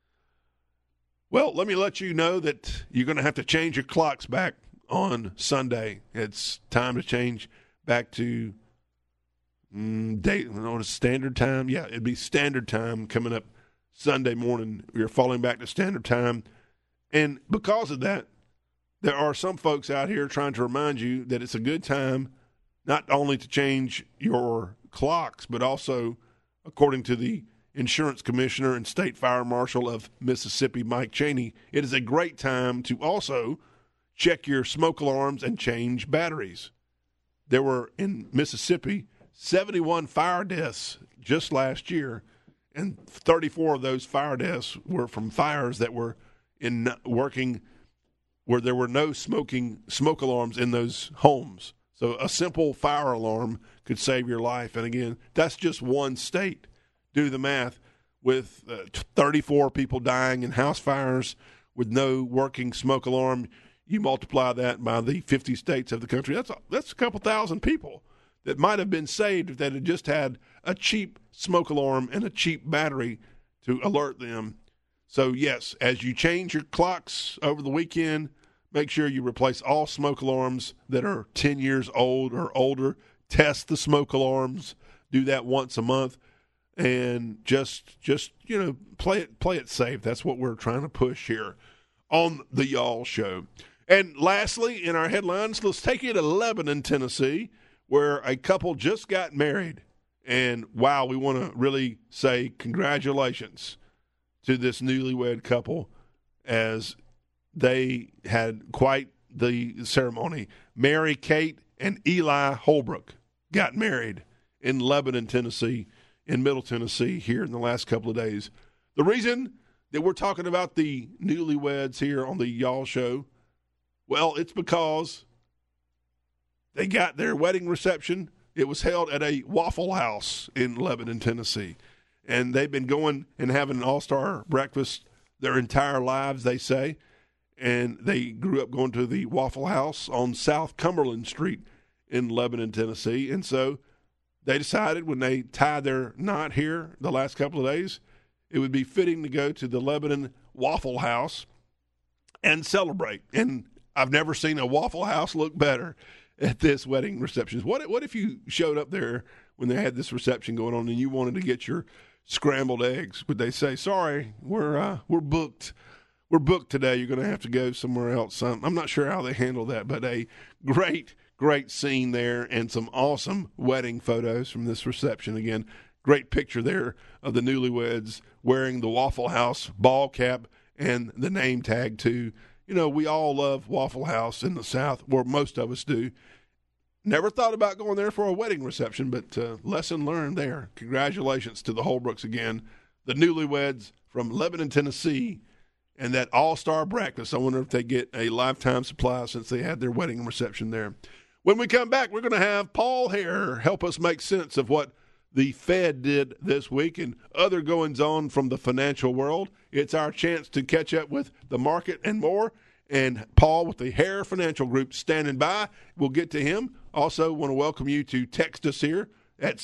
Well, let me let you know that you're going to have to change your clocks back on Sunday. It's time to change back to standard time. Yeah, it'd be standard time coming up Sunday morning. We're falling back to standard time. And because of that, there are some folks out here trying to remind you that it's a good time not only to change your clocks, but also, according to the Insurance Commissioner and State Fire Marshal of Mississippi, Mike Chaney, it is a great time to also check your smoke alarms and change batteries. There were, in Mississippi, 71 fire deaths just last year, and 34 of those fire deaths were from fires that were working where there were no smoke alarms in those homes. So a simple fire alarm could save your life. And again, that's just one state. Do the math. With 34 people dying in house fires with no working smoke alarm, you multiply that by the 50 states of the country. That's a couple thousand people that might have been saved if they had just had a cheap smoke alarm and a cheap battery to alert them. So, yes, as you change your clocks over the weekend, make sure you replace all smoke alarms that are 10 years old or older. Test the smoke alarms. Do that once a month. And just play it safe. That's what we're trying to push here on the Y'all Show. And lastly, in our headlines, let's take you to Lebanon, Tennessee, where a couple just got married. And, wow, we want to really say congratulations to this newlywed couple as they had quite the ceremony. Mary Kate and Eli Holbrook got married in Lebanon, Tennessee, in Middle Tennessee here in the last couple of days. The reason that we're talking about the newlyweds here on the Y'all Show, well, it's because they got their wedding reception. It was held at a Waffle House in Lebanon, Tennessee. And they've been going and having an all-star breakfast their entire lives, they say. And they grew up going to the Waffle House on South Cumberland Street in Lebanon, Tennessee. And so they decided when they tied their knot here the last couple of days, it would be fitting to go to the Lebanon Waffle House and celebrate. And I've never seen a Waffle House look better at this wedding reception. What if you showed up there when they had this reception going on and you wanted to get your scrambled eggs? Would they say, sorry, we're booked. We're booked today. You're going to have to go somewhere else. I'm not sure how they handle that, but a great scene there and some awesome wedding photos from this reception. Again, great picture there of the newlyweds wearing the Waffle House ball cap and the name tag too. You know, we all love Waffle House in the South, or most of us do. Never thought about going there for a wedding reception, but lesson learned there. Congratulations to the Holbrooks again, the newlyweds from Lebanon, Tennessee, and that all-star breakfast. I wonder if they get a lifetime supply since they had their wedding reception there. When we come back, we're going to have Paul Hare help us make sense of what the Fed did this week and other goings-on from the financial world. It's our chance to catch up with the market and more. And Paul with the Hare Financial Group standing by. We'll get to him. Also want to welcome you to text us here at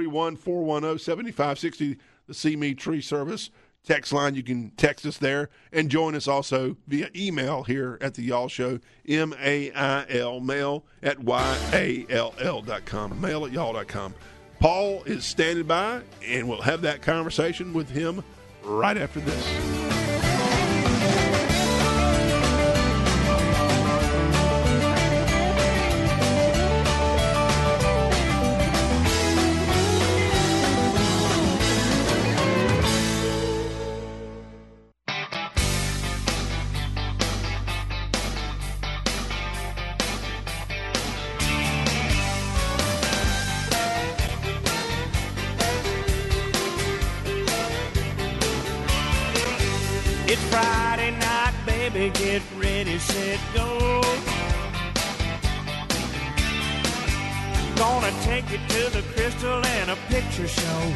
731-410-7560, the See Me Tree Service text line. You can text us there and join us also via email here at the Y'all Show, M-A-I-L, mail at YALL.com, mail at y'all.com. Paul is standing by, and we'll have that conversation with him right after this. It's Friday night, baby, get ready, set, go. Gonna take you to the Crystal and a picture show.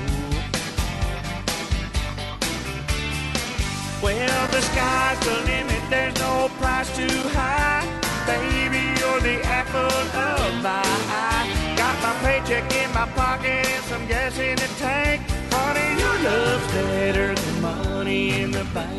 Well, the sky's the limit, there's no price too high. Baby, you're the apple of my eye. Got my paycheck in my pocket and some gas in the tank. Honey, your love's better than money in the bank.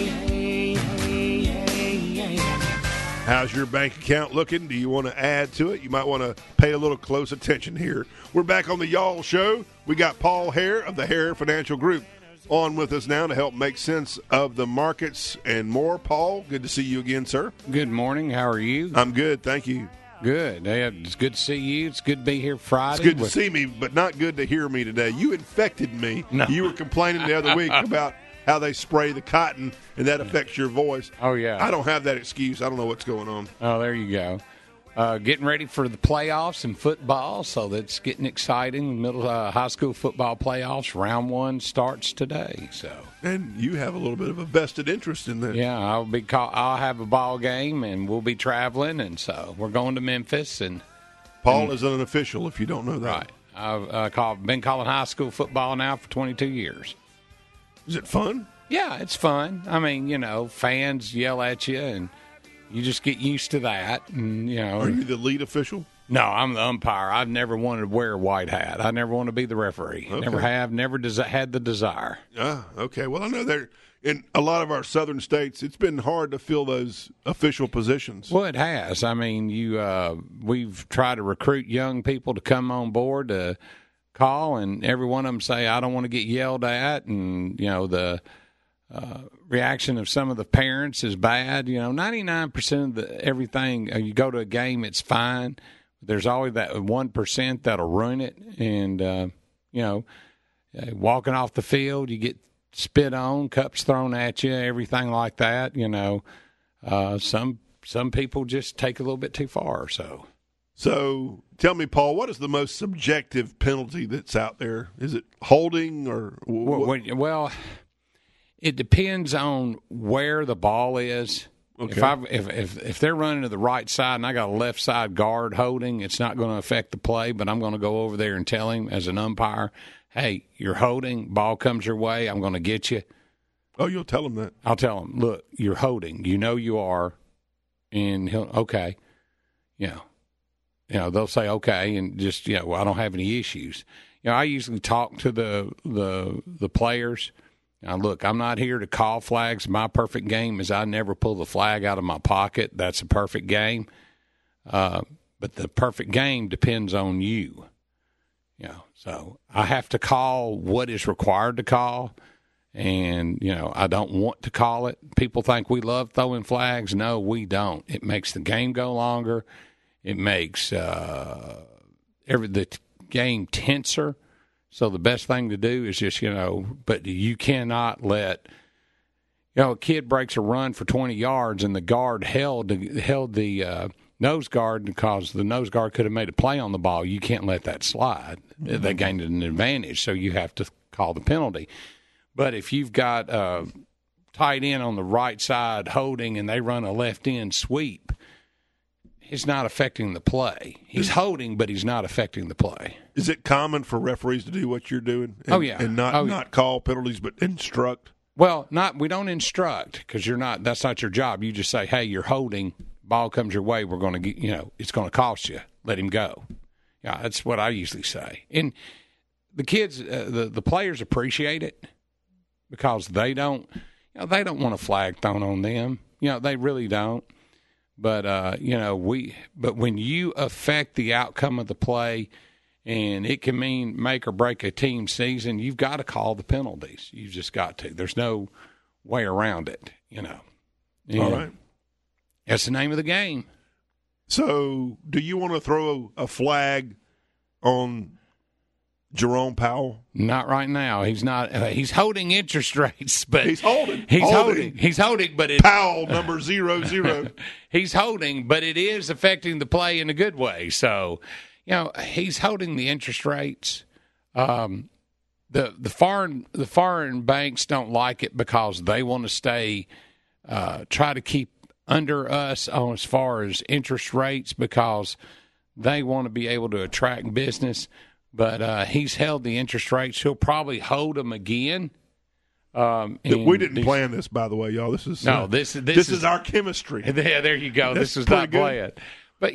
How's your bank account looking? Do you want to add to it? You might want to pay a little close attention here. We're back on the Y'all Show. We got Paul Hare of the Hare Financial Group on with us now to help make sense of the markets and more. Paul, good to see you again, sir. Good morning. How are you? I'm good, thank you. Good. It's good to see you. It's good to be here Friday. It's good to see me, but not good to hear me today. You infected me. No. You were complaining the other week about how they spray the cotton, and that affects your voice. Oh, yeah. I don't have that excuse. I don't know what's going on. Oh, there you go. Getting ready for the playoffs in football, so that's getting exciting. Middle high school football playoffs, round 1 starts today. So, and you have a little bit of a vested interest in that. Yeah, I'll have a ball game, and we'll be traveling, and so we're going to Memphis. And Paul is an official, if you don't know that. Right, I've been calling high school football now for 22 years. Is it fun? Yeah, it's fun. I mean, fans yell at you, and you just get used to that. And, Are you the lead official? No, I'm the umpire. I've never wanted to wear a white hat. I never want to be the referee. Okay. Never have. Never had the desire. Okay. Well, I know there in a lot of our southern states, it's been hard to fill those official positions. Well, it has. I mean, we've tried to recruit young people to come on board to call, and every one of them say, I don't want to get yelled at, and, the reaction of some of the parents is bad. 99% of everything, you go to a game, it's fine. There's always that 1% that'll ruin it. And, walking off the field, you get spit on, cups thrown at you, everything like that. Some people just take a little bit too far. So tell me, Paul, what is the most subjective penalty that's out there? Is it holding or well, it depends on where the ball is. Okay. If they're running to the right side and I got a left side guard holding, it's not going to affect the play, but I'm going to go over there and tell him as an umpire, hey, you're holding, ball comes your way, I'm going to get you. Oh, you'll tell him that? I'll tell him, look, you're holding. You are. And he'll, okay. They'll say, okay, and just, well, I don't have any issues. I usually talk to the players. Now, look, I'm not here to call flags. My perfect game is I never pull the flag out of my pocket. That's a perfect game. But the perfect game depends on you. So I have to call what is required to call. And, I don't want to call it. People think we love throwing flags. No, we don't. It makes the game go longer. It makes the game tenser. So the best thing to do is just, but you cannot let, a kid breaks a run for 20 yards and the guard held the nose guard because the nose guard could have made a play on the ball. You can't let that slide. Mm-hmm. They gained an advantage, so you have to call the penalty. But if you've got a tight end on the right side holding and they run a left end sweep, it's not affecting the play. He's holding, but he's not affecting the play. Is it common for referees to do what you're doing? And not call penalties, but instruct? Well, we don't instruct because that's not your job. You just say, hey, you're holding, ball comes your way, we're going to get, it's going to cost you. Let him go. Yeah, that's what I usually say. And the kids, the players appreciate it because they don't want a flag thrown on them. They really don't. But, but when you affect the outcome of the play and it can mean make or break a team season, you've got to call the penalties. You've just got to. There's no way around it, All right. That's the name of the game. So do you want to throw a flag on Jerome Powell? Not right now. He's not. He's holding interest rates, but he's holding. He's holding, but it, Powell number 00. He's holding, but it is affecting the play in a good way. So, he's holding the interest rates. The foreign banks don't like it because they want to stay, try to keep under us on as far as interest rates because they want to be able to attract business. But he's held the interest rates. He'll probably hold them again. We didn't plan this, by the way, y'all. This is this is our chemistry. Yeah, there you go. This is not planned. But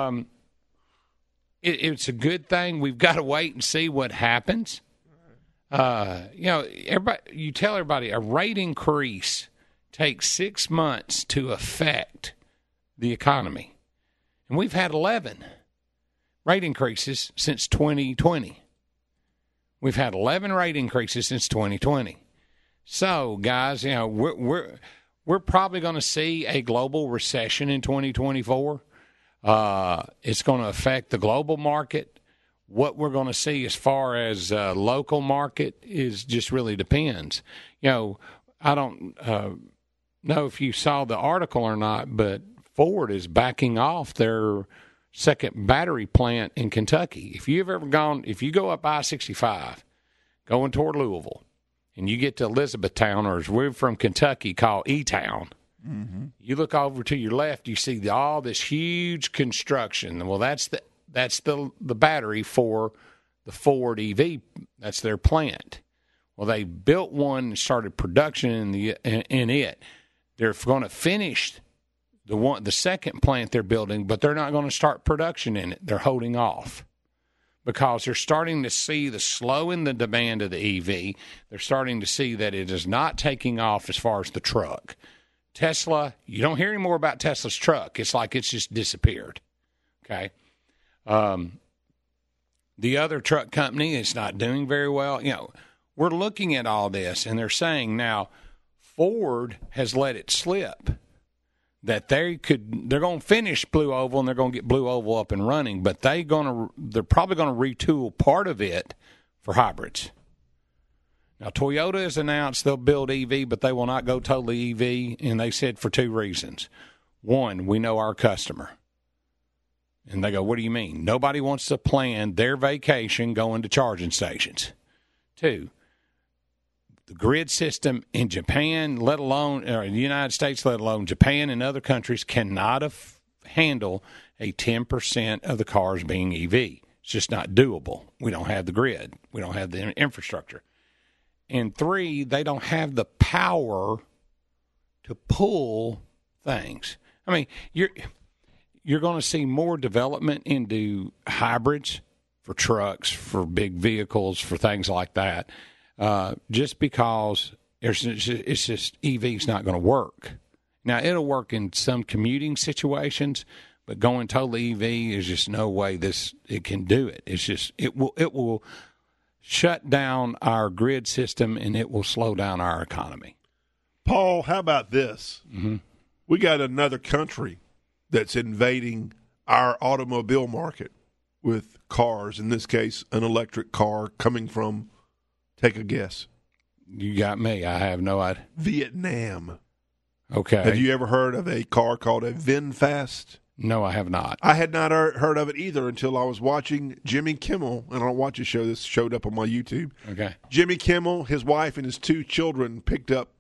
it's a good thing. We've got to wait and see what happens. Everybody, you tell everybody a rate increase takes 6 months to affect the economy, and we've had 11 rate increases since 2020. We've had 11 rate increases since 2020. So, guys, we're probably going to see a global recession in 2024. It's going to affect the global market. What we're going to see as far as local market is just really depends. I don't know if you saw the article or not, but Ford is backing off their second battery plant in Kentucky. If you go up I-65, going toward Louisville, and you get to Elizabethtown, or as we're from Kentucky, called E-Town, you look over to your left, you see all this huge construction. Well, that's the battery for the Ford EV. That's their plant. Well, they built one and started production in it. They're going to finish the second plant they're building, but they're not going to start production in it. They're holding off because they're starting to see the slow in the demand of the EV. They're starting to see that it is not taking off as far as the truck. Tesla, you don't hear any more about Tesla's truck. It's like it's just disappeared. Okay. The other truck company is not doing very well. We're looking at all this, and they're saying now Ford has let it slip that they're going to finish Blue Oval and they're going to get Blue Oval up and running, but they're probably going to retool part of it for hybrids. Now, Toyota has announced they'll build EV, but they will not go totally EV, and they said for two reasons. One, we know our customer. And they go, what do you mean? Nobody wants to plan their vacation going to charging stations. Two, the grid system in Japan, let alone or the United States, let alone Japan and other countries, cannot handle a 10% of the cars being EV. It's just not doable. We don't have the grid. We don't have the infrastructure. And three, they don't have the power to pull things. I mean, you're going to see more development into hybrids for trucks, for big vehicles, for things like that, just because it's just EV's not going to work. Now, it'll work in some commuting situations, but going totally EV is just no way it can do it. It's just it will shut down our grid system, and it will slow down our economy. Paul, how about this? Mm-hmm. We got another country that's invading our automobile market with cars, in this case, an electric car coming from, take a guess. You got me. I have no idea. Vietnam. Okay. Have you ever heard of a car called a VinFast? No, I have not. I had not heard of it either until I was watching Jimmy Kimmel, and I don't watch a show. This showed up on my YouTube. Okay. Jimmy Kimmel, his wife, and his two children picked up,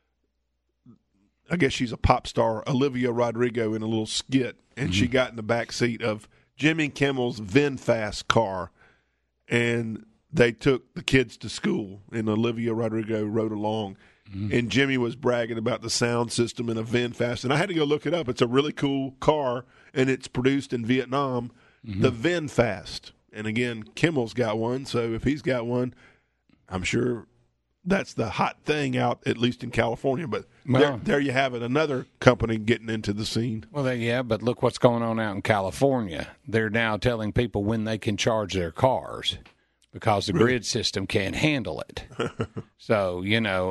I guess she's a pop star, Olivia Rodrigo, in a little skit, and she got in the back seat of Jimmy Kimmel's VinFast car, and they took the kids to school, and Olivia Rodrigo rode along. And Jimmy was bragging about the sound system in a VinFast. And I had to go look it up. It's a really cool car, and it's produced in Vietnam, the VinFast. And, again, Kimmel's got one, so if he's got one, I'm sure that's the hot thing out, at least in California. But there you have it, another company getting into the scene. Well, yeah, but look what's going on out in California. They're now telling people when they can charge their cars, because the grid system can't handle it. So,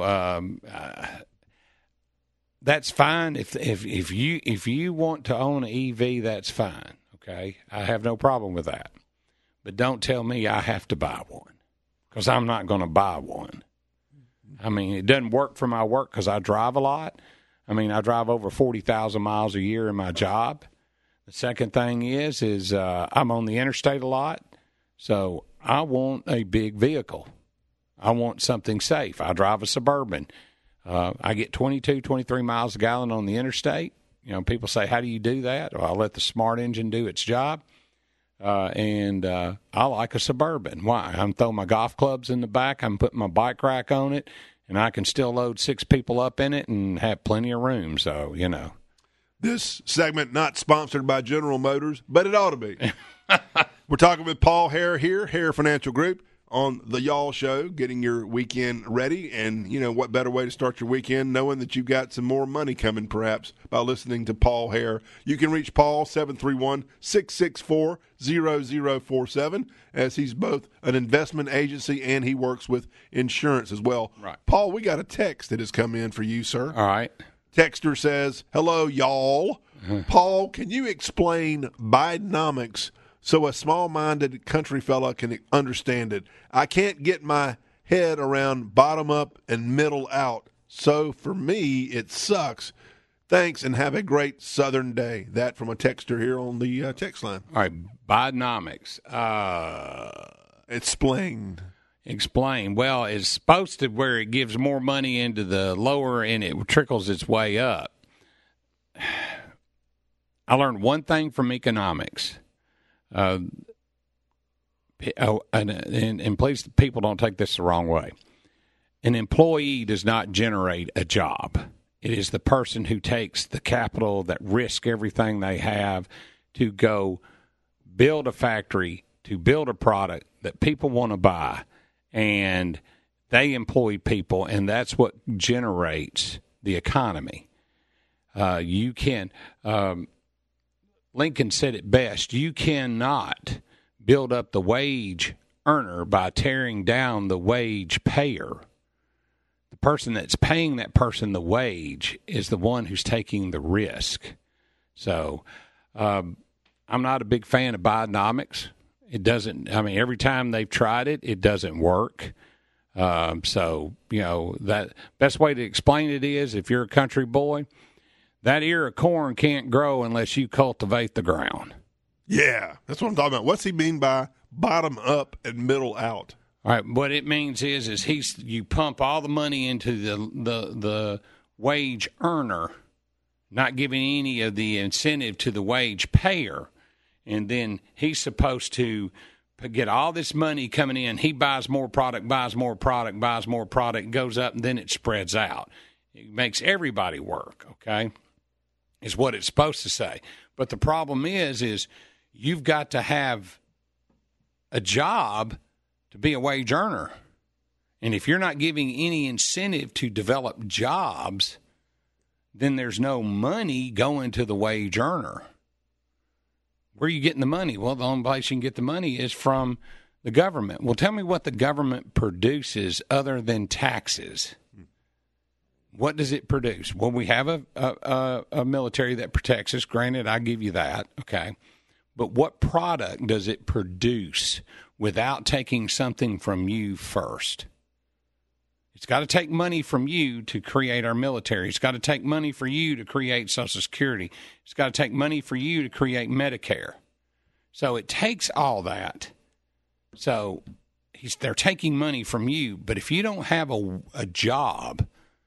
that's fine. If you want to own an EV, that's fine. Okay, I have no problem with that. But don't tell me I have to buy one, because I'm not going to buy one. I mean, it doesn't work for my work because I drive a lot. I mean, I drive over 40,000 miles a year in my job. The second thing is I'm on the interstate a lot, so I want a big vehicle. I want something safe. I drive a Suburban. I get 22, 23 miles a gallon on the interstate. People say, how do you do that? Well, I let the smart engine do its job. And I like a Suburban. Why? I'm throwing my golf clubs in the back. I'm putting my bike rack on it, and I can still load 6 people up in it and have plenty of room. So, This segment not sponsored by General Motors, but it ought to be. We're talking with Paul Hare here, Hare Financial Group, on the Y'all Show, getting your weekend ready. And, what better way to start your weekend knowing that you've got some more money coming, perhaps, by listening to Paul Hare. You can reach Paul, 731-664-0047, as he's both an investment agency and he works with insurance as well. Right. Paul, we got a text that has come in for you, sir. All right. Texter says, hello, y'all. Paul, can you explain Bidenomics so a small-minded country fella can understand it? I can't get my head around bottom up and middle out, so for me, it sucks. Thanks, and have a great Southern day. That from a texter here on the text line. All right, Bidenomics. Explain. Well, it's supposed to where it gives more money into the lower and it trickles its way up. I learned one thing from economics. And please, people don't take this the wrong way. An employee does not generate a job. It is the person who takes the capital that risk everything they have to go build a factory, to build a product that people want to buy, and they employ people, and that's what generates the economy. Lincoln said it best. You cannot build up the wage earner by tearing down the wage payer. The person that's paying that person the wage is the one who's taking the risk. So I'm not a big fan of Bidenomics. It doesn't, every time they've tried it, it doesn't work. That best way to explain it is, if you're a country boy, that ear of corn can't grow unless you cultivate the ground. Yeah, that's what I'm talking about. What's he mean by bottom up and middle out? All right, what it means is you pump all the money into the wage earner, not giving any of the incentive to the wage payer, and then he's supposed to get all this money coming in. He buys more product, goes up, and then it spreads out. It makes everybody work, okay, is what it's supposed to say. But the problem is you've got to have a job to be a wage earner. And if you're not giving any incentive to develop jobs, then there's no money going to the wage earner. Where are you getting the money? Well, the only place you can get the money is from the government. Well, tell me what the government produces other than taxes. What does it produce? Well, we have a military that protects us. Granted, I give you that, okay. But what product does it produce without taking something from you first? It's got to take money from you to create our military. It's got to take money for you to create Social Security. It's got to take money for you to create Medicare. So it takes all that. So they're taking money from you. But if you don't have a job,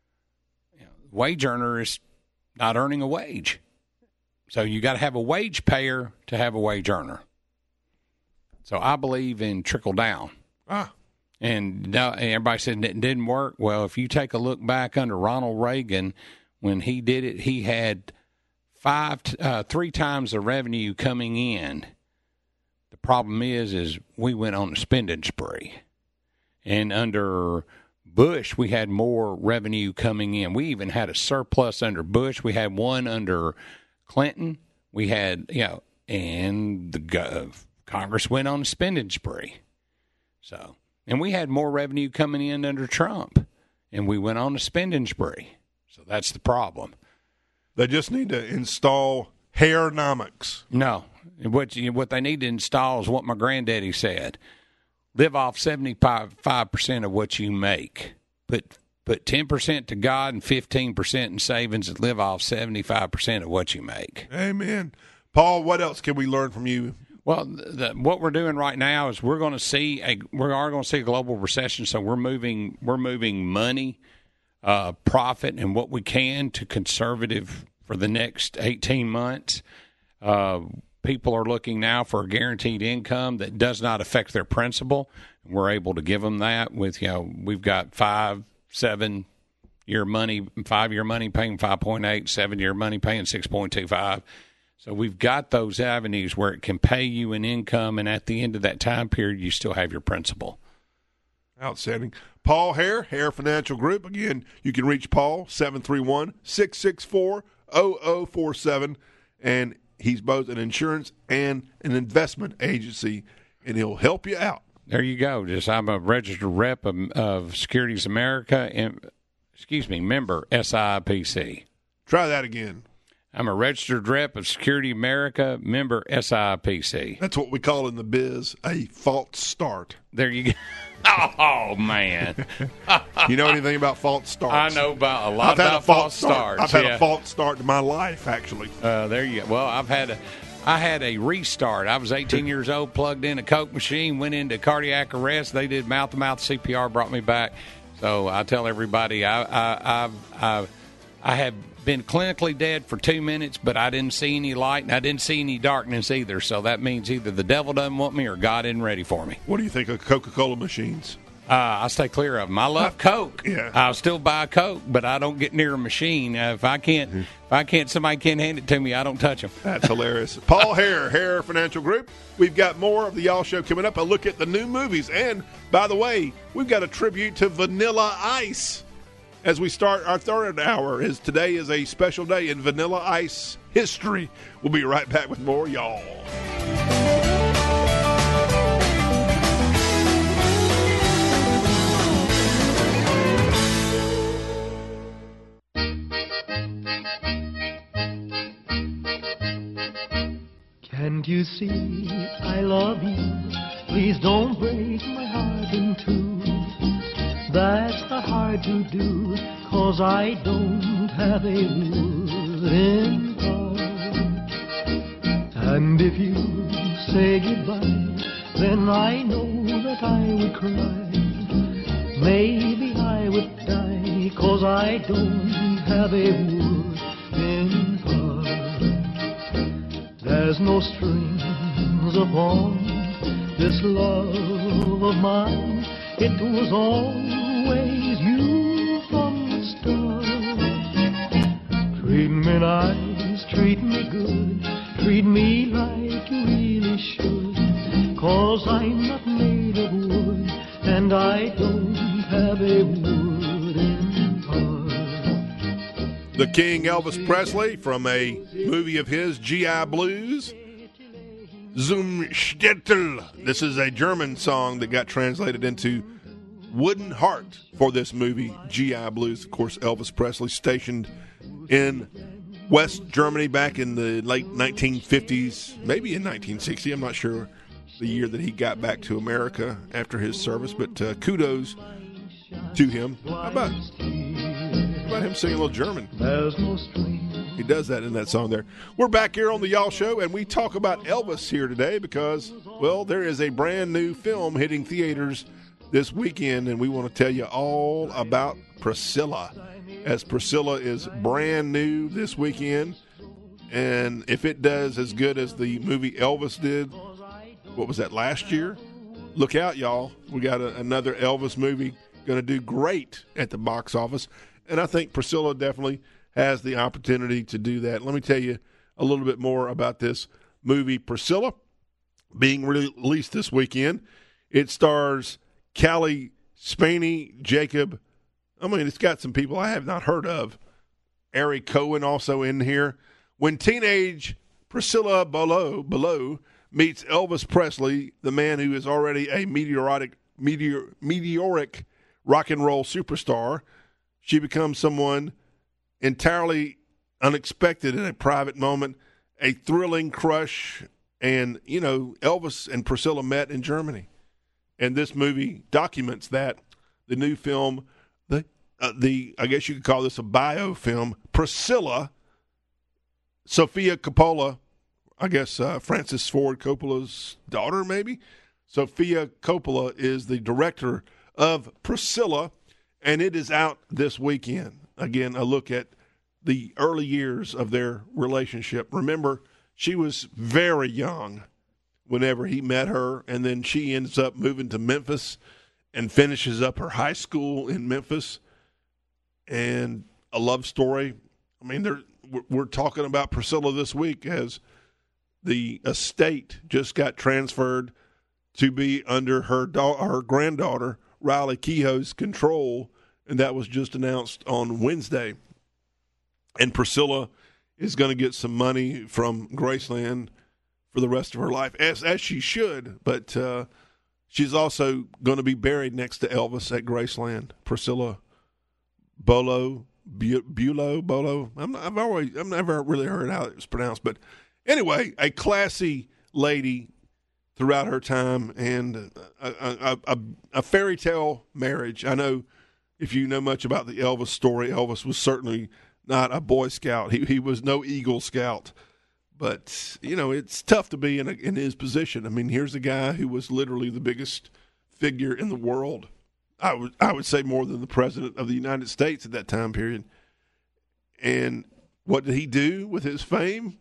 wage earner is not earning a wage. So you got to have a wage payer to have a wage earner. So I believe in trickle down. And everybody said it didn't work. Well, if you take a look back under Ronald Reagan, when he did it, he had 3 times the revenue coming in. The problem is we went on a spending spree. And under Bush, we had more revenue coming in. We even had a surplus under Bush. We had one under Clinton. We had, and the Congress went on a spending spree. So, and we had more revenue coming in under Trump, and we went on a spending spree. So that's the problem. They just need to install hairnomics. No, what they need to install is what my granddaddy said. Live off 75% of what you make. Put 10% to God and 15% in savings, and live off 75% of what you make. Amen. Paul, what else can we learn from you? Well, what we're doing right now is we are going to see a global recession. So we're moving money, profit, and what we can to conservative for the next 18 months. People are looking now for a guaranteed income that does not affect their principal. We're able to give them that with, we've got 5-7-year money, 5-year money paying 5.8, 7-year money paying 6.25. So we've got those avenues where it can pay you an income, and at the end of that time period, you still have your principal. Outstanding. Paul Hare, Hare Financial Group. Again, you can reach Paul, 731-664-0047, and he's both an insurance and an investment agency, and he'll help you out. There you go. I'm a registered rep of Securities America, member SIPC. Try that again. I'm a registered rep of Security America, member SIPC. That's what we call in the biz a false start. There you go. Oh, man. You know anything about false starts? I know about a lot about false starts. I've had a false start to my life, actually. There you go. Well, I had a restart. I was 18 years old, plugged in a Coke machine, went into cardiac arrest. They did mouth-to-mouth CPR, brought me back. So I tell everybody I have been clinically dead for 2 minutes, but I didn't see any light and I didn't see any darkness either. So that means either the devil doesn't want me or God isn't ready for me. What do you think of Coca-Cola machines? I stay clear of them. I love Coke. Yeah. I'll still buy Coke, but I don't get near a machine. Somebody can't hand it to me, I don't touch them. That's hilarious. Paul Hare Financial Group. We've got more of the Y'all Show coming up. A look at the new movies. And, by the way, we've got a tribute to Vanilla Ice. As we start our third hour, today is a special day in Vanilla Ice history. We'll be right back with more, y'all. Can't you see I love you? Please don't break my heart in two. That's hard to do, 'cause I don't have a wooden heart. And if you say goodbye, then I know that I would cry. Maybe I would die, 'cause I don't have a wooden heart. There's no strings upon this love of mine. It was always you from the start. Treat me nice, treat me good, treat me like you really should. 'Cause I'm not made of wood, and I don't have a wooden heart. The King Elvis Presley from a movie of his, G.I. Blues. Zum Städtel. This is a German song that got translated into Wooden Heart for this movie, G.I. Blues. Of course, Elvis Presley stationed in West Germany back in the late 1950s, maybe in 1960. I'm not sure the year that he got back to America after his service, but kudos to him. How about him singing a little German? He does that in that song there. We're back here on the Y'all Show, and we talk about Elvis here today because, well, there is a brand new film hitting theaters this weekend, and we want to tell you all about Priscilla, as Priscilla is brand new this weekend. And if it does as good as the movie Elvis did, what was that, last year? Look out, y'all. We got another Elvis movie going to do great at the box office. And I think Priscilla definitely has the opportunity to do that. Let me tell you a little bit more about this movie, Priscilla, being released this weekend. It stars Callie Spaney, Jacob. I mean, it's got some people I have not heard of. Ari Cohen also in here. When teenage Priscilla Below meets Elvis Presley, the man who is already a meteoric rock and roll superstar, she becomes someone entirely unexpected in a private moment, a thrilling crush. And, you know, Elvis and Priscilla met in Germany. And this movie documents that. The new film, I guess you could call this a biofilm, Priscilla, Sofia Coppola, I guess Francis Ford Coppola's daughter maybe. Sofia Coppola is the director of Priscilla, and it is out this weekend. Again, a look at the early years of their relationship. Remember, she was very young whenever he met her, and then she ends up moving to Memphis and finishes up her high school in Memphis. And a love story. I mean, we're talking about Priscilla this week as the estate just got transferred to be under her granddaughter, Riley Keough's control, and that was just announced on Wednesday. And Priscilla is going to get some money from Graceland for the rest of her life, as she should, but she's also going to be buried next to Elvis at Graceland. Priscilla Bolo, Bolo. I've never really heard how it was pronounced, but anyway, a classy lady throughout her time, and a fairy tale marriage. I know if you know much about the Elvis story, Elvis was certainly not a Boy Scout. He was no Eagle Scout. But, it's tough to be in his position. I mean, here's a guy who was literally the biggest figure in the world. I would say more than the president of the United States at that time period. And what did he do with his fame?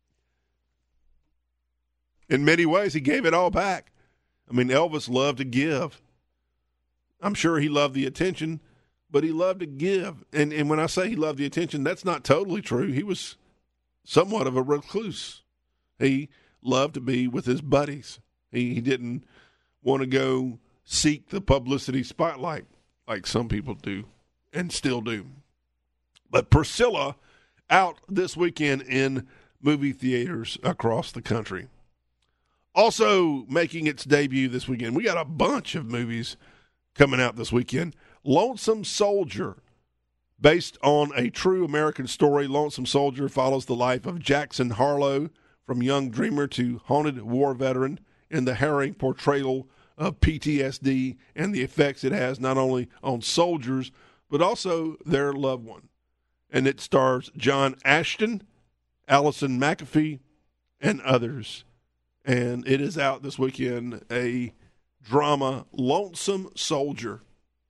In many ways, he gave it all back. I mean, Elvis loved to give. I'm sure he loved the attention, but he loved to give. And when I say he loved the attention, that's not totally true. He was somewhat of a recluse. He loved to be with his buddies. He didn't want to go seek the publicity spotlight like some people do and still do. But Priscilla out this weekend in movie theaters across the country. Also making its debut this weekend, we got a bunch of movies coming out this weekend. Lonesome Soldier. Based on a true American story, Lonesome Soldier follows the life of Jackson Harlow, from young dreamer to haunted war veteran, in the harrowing portrayal of PTSD and the effects it has not only on soldiers, but also their loved one. And it stars John Ashton, Allison McAfee, and others. And it is out this weekend, a drama, Lonesome Soldier,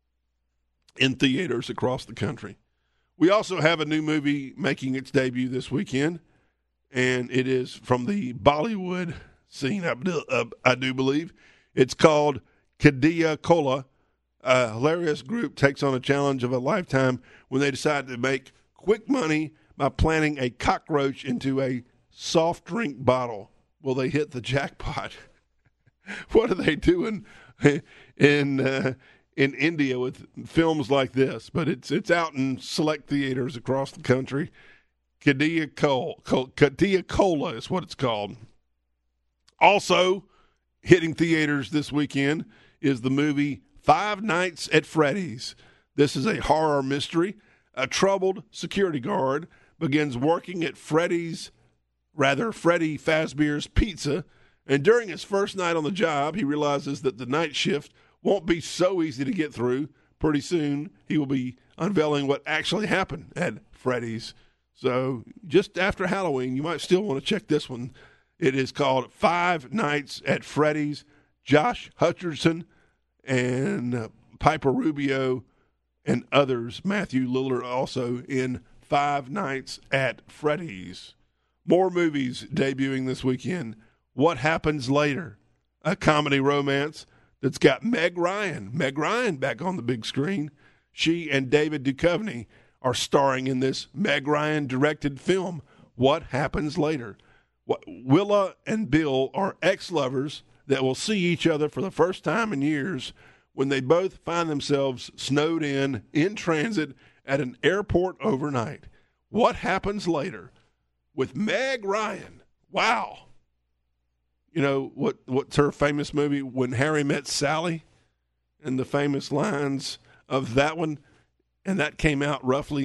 in theaters across the country. We also have a new movie making its debut this weekend, and it is from the Bollywood scene, I do believe. It's called Kadia Kola. A hilarious group takes on a challenge of a lifetime when they decide to make quick money by planting a cockroach into a soft drink bottle. Will they hit the jackpot? What are they doing in India with films like this? But it's out in select theaters across the country. Kadia Kola is what it's called. Also hitting theaters this weekend is the movie Five Nights at Freddy's. This is a horror mystery. A troubled security guard begins working at Freddy Fazbear's Pizza, and during his first night on the job, he realizes that the night shift won't be so easy to get through. Pretty soon, he will be unveiling what actually happened at Freddy's. So just after Halloween, you might still want to check this one. It is called Five Nights at Freddy's. Josh Hutcherson and Piper Rubio and others. Matthew Lillard also in Five Nights at Freddy's. More movies debuting this weekend. What Happens Later? A comedy romance that's got Meg Ryan back on the big screen. She and David Duchovny are starring in this Meg Ryan directed film, What Happens Later? Willa and Bill are ex-lovers that will see each other for the first time in years when they both find themselves snowed in transit at an airport overnight. What Happens Later? With Meg Ryan. Wow. You know, what's her famous movie, When Harry Met Sally? And the famous lines of that one. And that came out roughly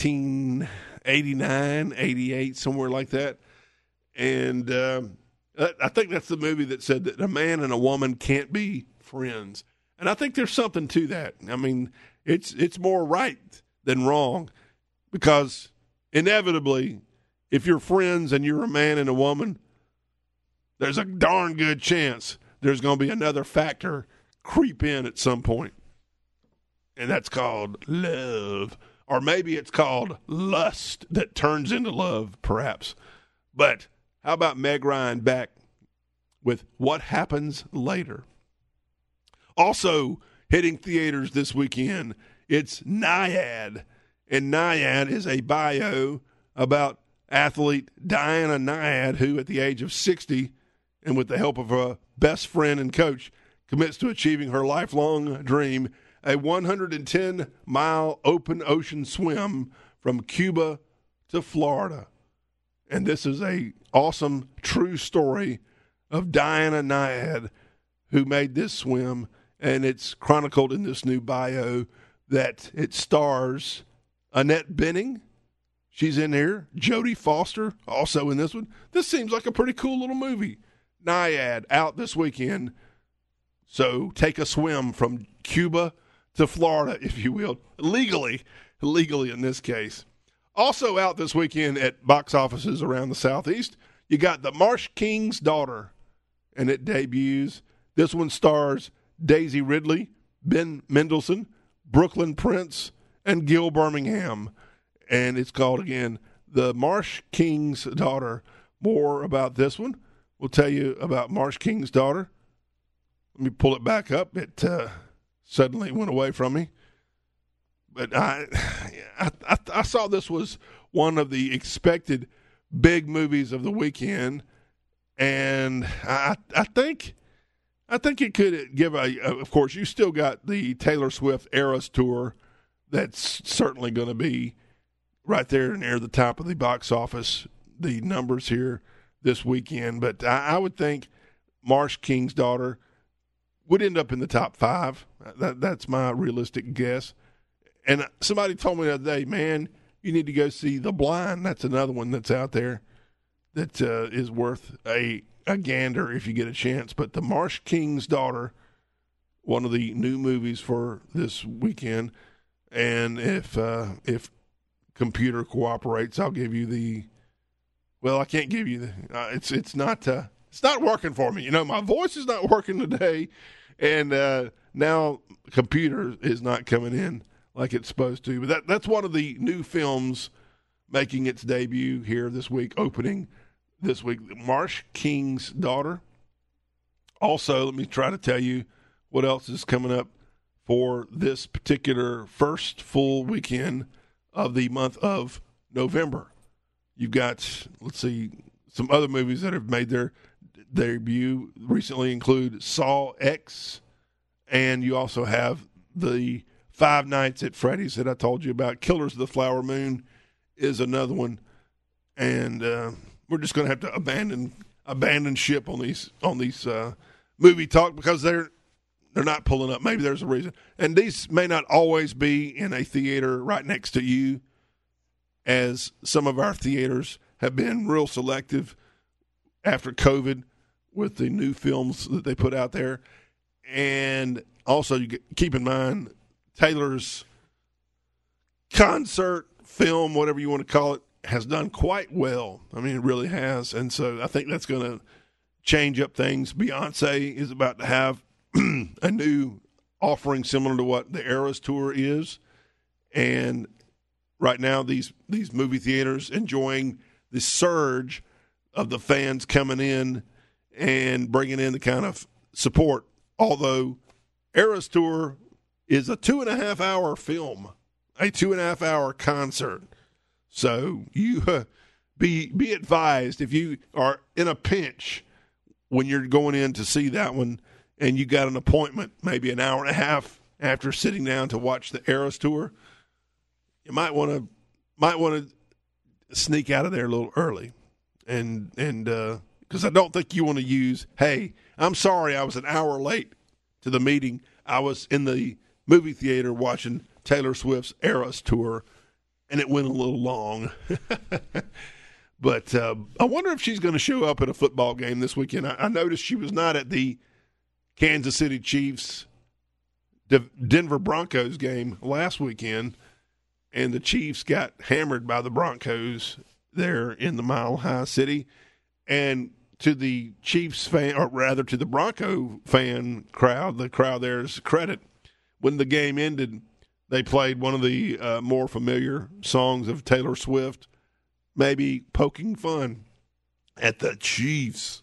1989, 88, somewhere like that. And I think that's the movie that said that a man and a woman can't be friends. And I think there's something to that. I mean, it's more right than wrong, because inevitably, if you're friends and you're a man and a woman, there's a darn good chance there's going to be another factor creep in at some point. And that's called love. Or maybe it's called lust that turns into love, perhaps. But how about Meg Ryan back with What Happens Later? Also hitting theaters this weekend, it's Nyad. And Nyad is a bio about athlete Diana Nyad, who at the age of 60, and with the help of a best friend and coach, commits to achieving her lifelong dream, a 110-mile open ocean swim from Cuba to Florida. And this is a awesome, true story of Diana Nyad, who made this swim, and it's chronicled in this new bio that it stars Annette Bening, she's in here. Jodie Foster, also in this one. This seems like a pretty cool little movie. Nyad, out this weekend. So take a swim from Cuba to Florida, if you will, legally in this case. Also out this weekend at box offices around the Southeast, you got The Marsh King's Daughter, and it debuts. This one stars Daisy Ridley, Ben Mendelsohn, Brooklyn Prince, and Gil Birmingham. And it's called, again, The Marsh King's Daughter. More about this one. We'll tell you about Marsh King's Daughter. Let me pull it back up. It suddenly went away from me. But I saw this was one of the expected big movies of the weekend, and I think it could give of course, you still got the Taylor Swift Eras Tour that's certainly going to be right there near the top of the box office, the numbers here this weekend. But I would think Marsh King's Daughter would end up in the top 5. That's my realistic guess. And somebody told me the other day, man, you need to go see The Blind. That's another one that's out there that is worth a gander if you get a chance. But The Marsh King's Daughter, one of the new movies for this weekend. And if computer cooperates, I'll give you the. Well, I can't give you the. It's not working for me. You know, my voice is not working today, and now computer is not coming in like it's supposed to. But that's one of the new films making its debut here this week, opening this week. Marsh King's Daughter. Also, let me try to tell you what else is coming up for this particular first full weekend of the month of November. You've got, let's see, some other movies that have made their debut recently include Saw X, and you also have the Five Nights at Freddy's that I told you about. Killers of the Flower Moon is another one, and we're just going to have to abandon ship on these movie talk because they're not pulling up. Maybe there's a reason, and these may not always be in a theater right next to you, as some of our theaters have been real selective after COVID with the new films that they put out there. And also, you keep in mind, Taylor's concert film, whatever you want to call it, has done quite well. I mean, it really has. And so I think that's going to change up things. Beyonce is about to have a new offering similar to what the Eras Tour is. And right now, these movie theaters enjoying the surge of the fans coming in and bringing in the kind of support. Although Eras Tour is a 2.5-hour film, a 2.5-hour concert. So you be advised if you are in a pinch when you're going in to see that one and you got an appointment maybe an hour and a half after sitting down to watch the Eras Tour, you might want to sneak out of there a little early, and because I don't think you want to use, hey, I'm sorry I was an hour late to the meeting. I was in the movie theater watching Taylor Swift's Eras Tour, and it went a little long. But I wonder if she's going to show up at a football game this weekend. I noticed she was not at the Kansas City Chiefs Denver Broncos game last weekend, and the Chiefs got hammered by the Broncos there in the Mile High City. And to the Chiefs fan, or rather to the Bronco fan crowd, the crowd there's credit. When the game ended, they played one of the more familiar songs of Taylor Swift, maybe poking fun at the Chiefs.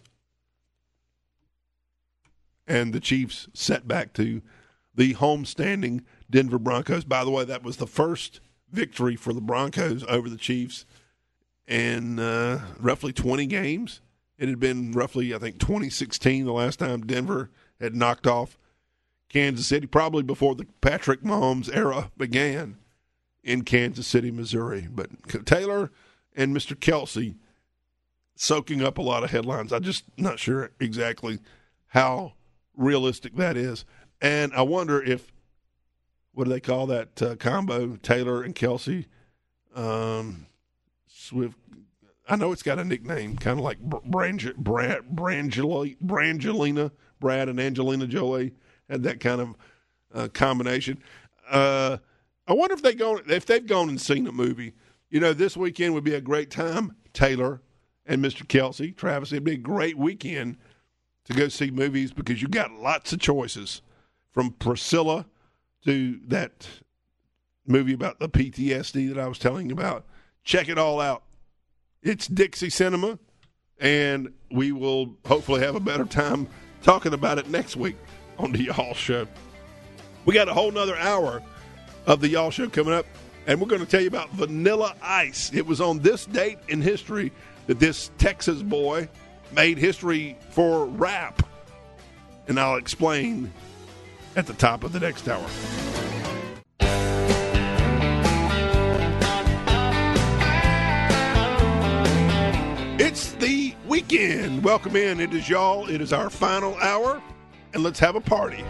And the Chiefs set back to the homestanding Denver Broncos. By the way, that was the first victory for the Broncos over the Chiefs in roughly 20 games. It had been roughly, I think, 2016 the last time Denver had knocked off Kansas City, probably before the Patrick Mahomes era began in Kansas City, Missouri. But Taylor and Mr. Kelsey soaking up a lot of headlines. I'm just not sure exactly how realistic that is. And I wonder if, what do they call that combo, Taylor and Kelsey, Swift. I know it's got a nickname, kind of like Brangelina. Brad and Angelina Jolie had that kind of combination. I wonder if they've gone and seen a movie. You know, this weekend would be a great time. Taylor and Mr. Kelsey, Travis, it'd be a great weekend to go see movies because you got lots of choices, from Priscilla to that movie about the PTSD that I was telling you about. Check it all out. It's Dixie Cinema, and we will hopefully have a better time talking about it next week on the Y'all Show. We got a whole nother hour of the Y'all Show coming up, and we're going to tell you about Vanilla Ice. It was on this date in history that this Texas boy made history for rap, and I'll explain at the top of the next hour. It's the weekend. Welcome in. It is y'all. It is our final hour, and let's have a party.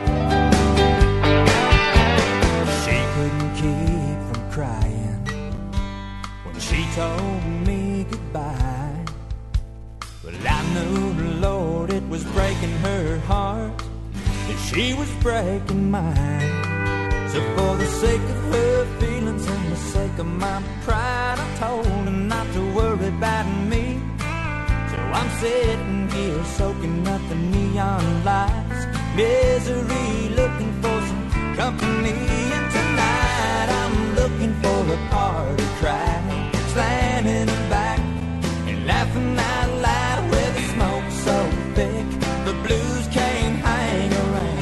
She couldn't keep from crying when she told me goodbye. Well, I knew the Lord, it was breaking her heart, that she was breaking mine. So for the sake of her feelings and the sake of my pride, I told her not to worry about me. So I'm sitting here soaking up the neon lights, misery, looking for some company. And tonight I'm looking for a party cry, slamming back and laughing out loud with the smoke so thick the blues can't hang around.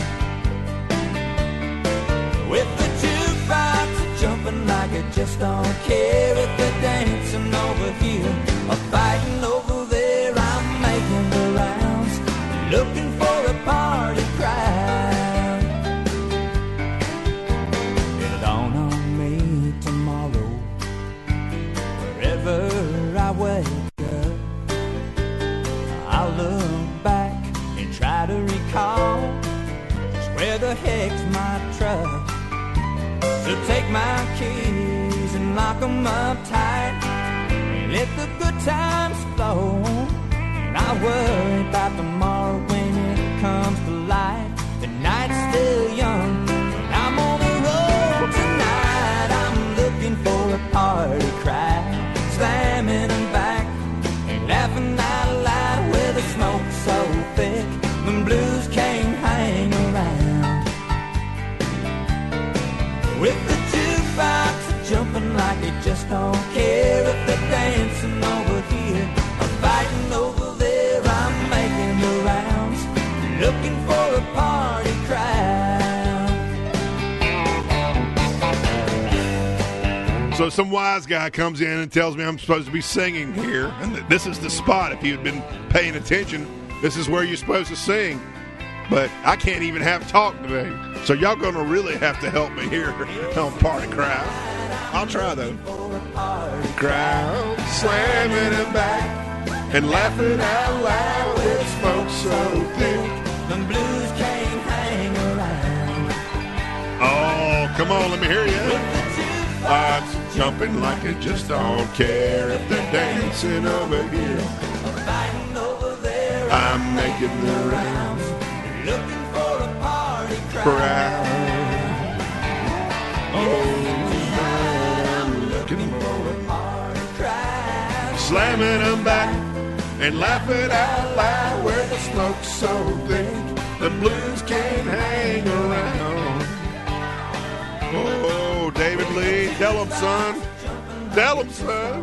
With the jukebox jumping like I just don't care, if they're dancing over here or fighting over there, I'm making the rounds, looking for a party crowd. It'll dawn on me tomorrow, wherever I wake up, I'll look back and try to recall just where the heck's my truck. So take my keys and lock them up tight, and let the good times flow. And I worry about tomorrow when it comes to light. The night's still young, and I'm on the road tonight. I'm looking for a party crowd, slamming them back and laughing out loud with the smoke so thick the blues can't hang around. With the jukebox jumping like it just don't care, if they're dancing over here or fighting over there, I'm making the rounds, looking for a party crowd. So some wise guy comes in and tells me I'm supposed to be singing here, and that this is the spot. If you'd been paying attention, this is where you're supposed to sing. But I can't even have talk today. So y'all going to really have to help me here on Party Crowd. I'll try, though. Crowd, slamming it back and laughing out loud with smoke so thick The blues can't hang around. Oh, come on, let me hear you. Lots jumping like it just don't care, if they're dancing over here, Fighting over there, I'm making the rounds. looking for a party crowd. Crowd. Oh, I'm looking for a Party crowd. slamming them back and laughing out loud where the smoke's so thick the blues can't hang around. Oh, David Lee, tell him, son. Tell him, son.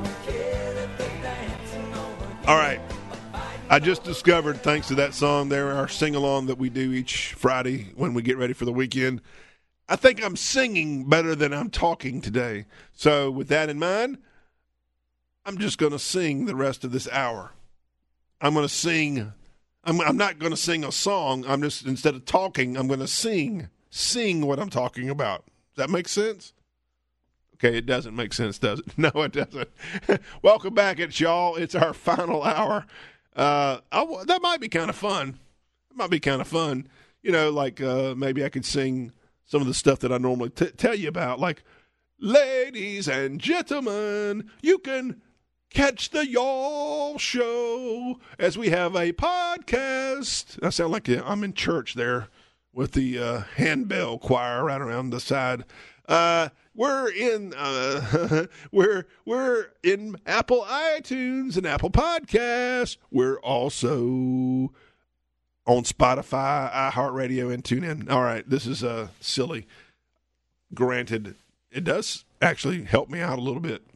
All right. I just discovered, thanks to that song there, our sing-along that we do each Friday when we get ready for the weekend, I think I'm singing better than I'm talking today. So with that in mind, I'm just going to sing the rest of this hour. I'm going to sing. I'm not going to sing a song. I'm just, instead of talking, I'm going to sing what I'm talking about. Does that make sense? Okay, it doesn't make sense, does it? No, it doesn't. Welcome back, it's y'all. It's our final hour. That might be kind of fun. It might be kind of fun. You know, like maybe I could sing some of the stuff that I normally tell you about. Like, Ladies and gentlemen, you can catch the Y'all Show as we have a podcast. I sound like I'm in church there with the handbell choir right around the side. We're in we're in Apple iTunes and Apple Podcasts. We're also on Spotify, iHeartRadio, and TuneIn. All right, this is silly. Granted, it does actually help me out a little bit.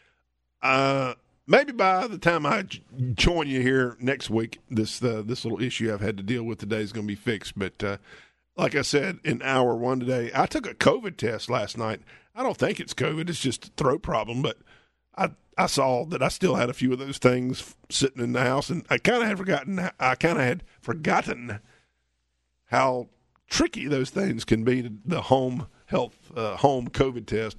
Maybe by the time I join you here next week, this little issue I've had to deal with today is going to be fixed. But like I said, in hour one today, I took a COVID test last night. I don't think it's COVID. It's just a throat problem. But I saw that I still had a few of those things sitting in the house, and I kind of had forgotten how tricky those things can be. The home COVID test.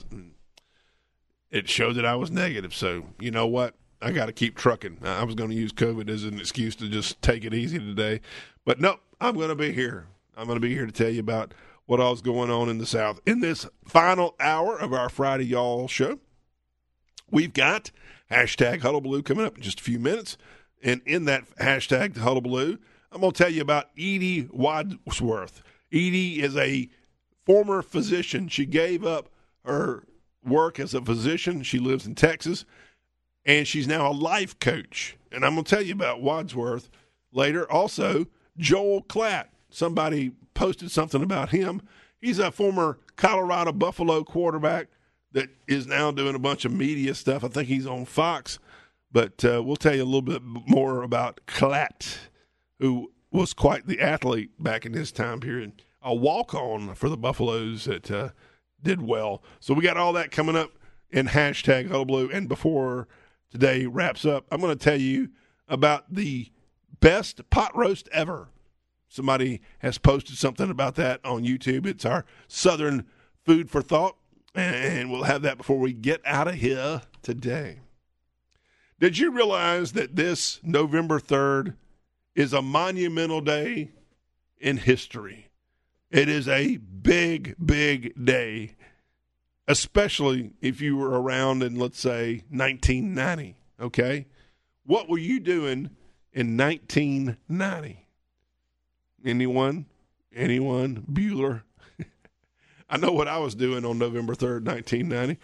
It showed that I was negative. So you know what? I got to keep trucking. I was going to use COVID as an excuse to just take it easy today, but nope. I'm going to be here. I'm going to be here to tell you about what all's going on in the South. In this final hour of our Friday Y'all Show, we've got hashtag Hullabaloo coming up in just a few minutes. And in that hashtag Hullabaloo, I'm going to tell you about Edie Wadsworth. Edie is a former physician. She gave up her work as a physician. She lives in Texas, and she's now a life coach. And I'm going to tell you about Wadsworth later. Also, Joel Klatt. Somebody posted something about him. He's a former Colorado Buffalo quarterback that is now doing a bunch of media stuff. I think he's on Fox. But we'll tell you a little bit more about Klatt, who was quite the athlete back in his time period. A walk-on for the Buffaloes that did well. So we got all that coming up in hashtag Hullabaloo. And before today wraps up, I'm going to tell you about the best pot roast ever. Somebody has posted something about that on YouTube. It's our Southern food for thought, and we'll have that before we get out of here today. Did you realize that this November 3rd is a monumental day in history? It is a big, big day, especially if you were around in, let's say, 1990, okay? What were you doing in 1990? Anyone? Bueller? I know what I was doing on November 3rd, 1990.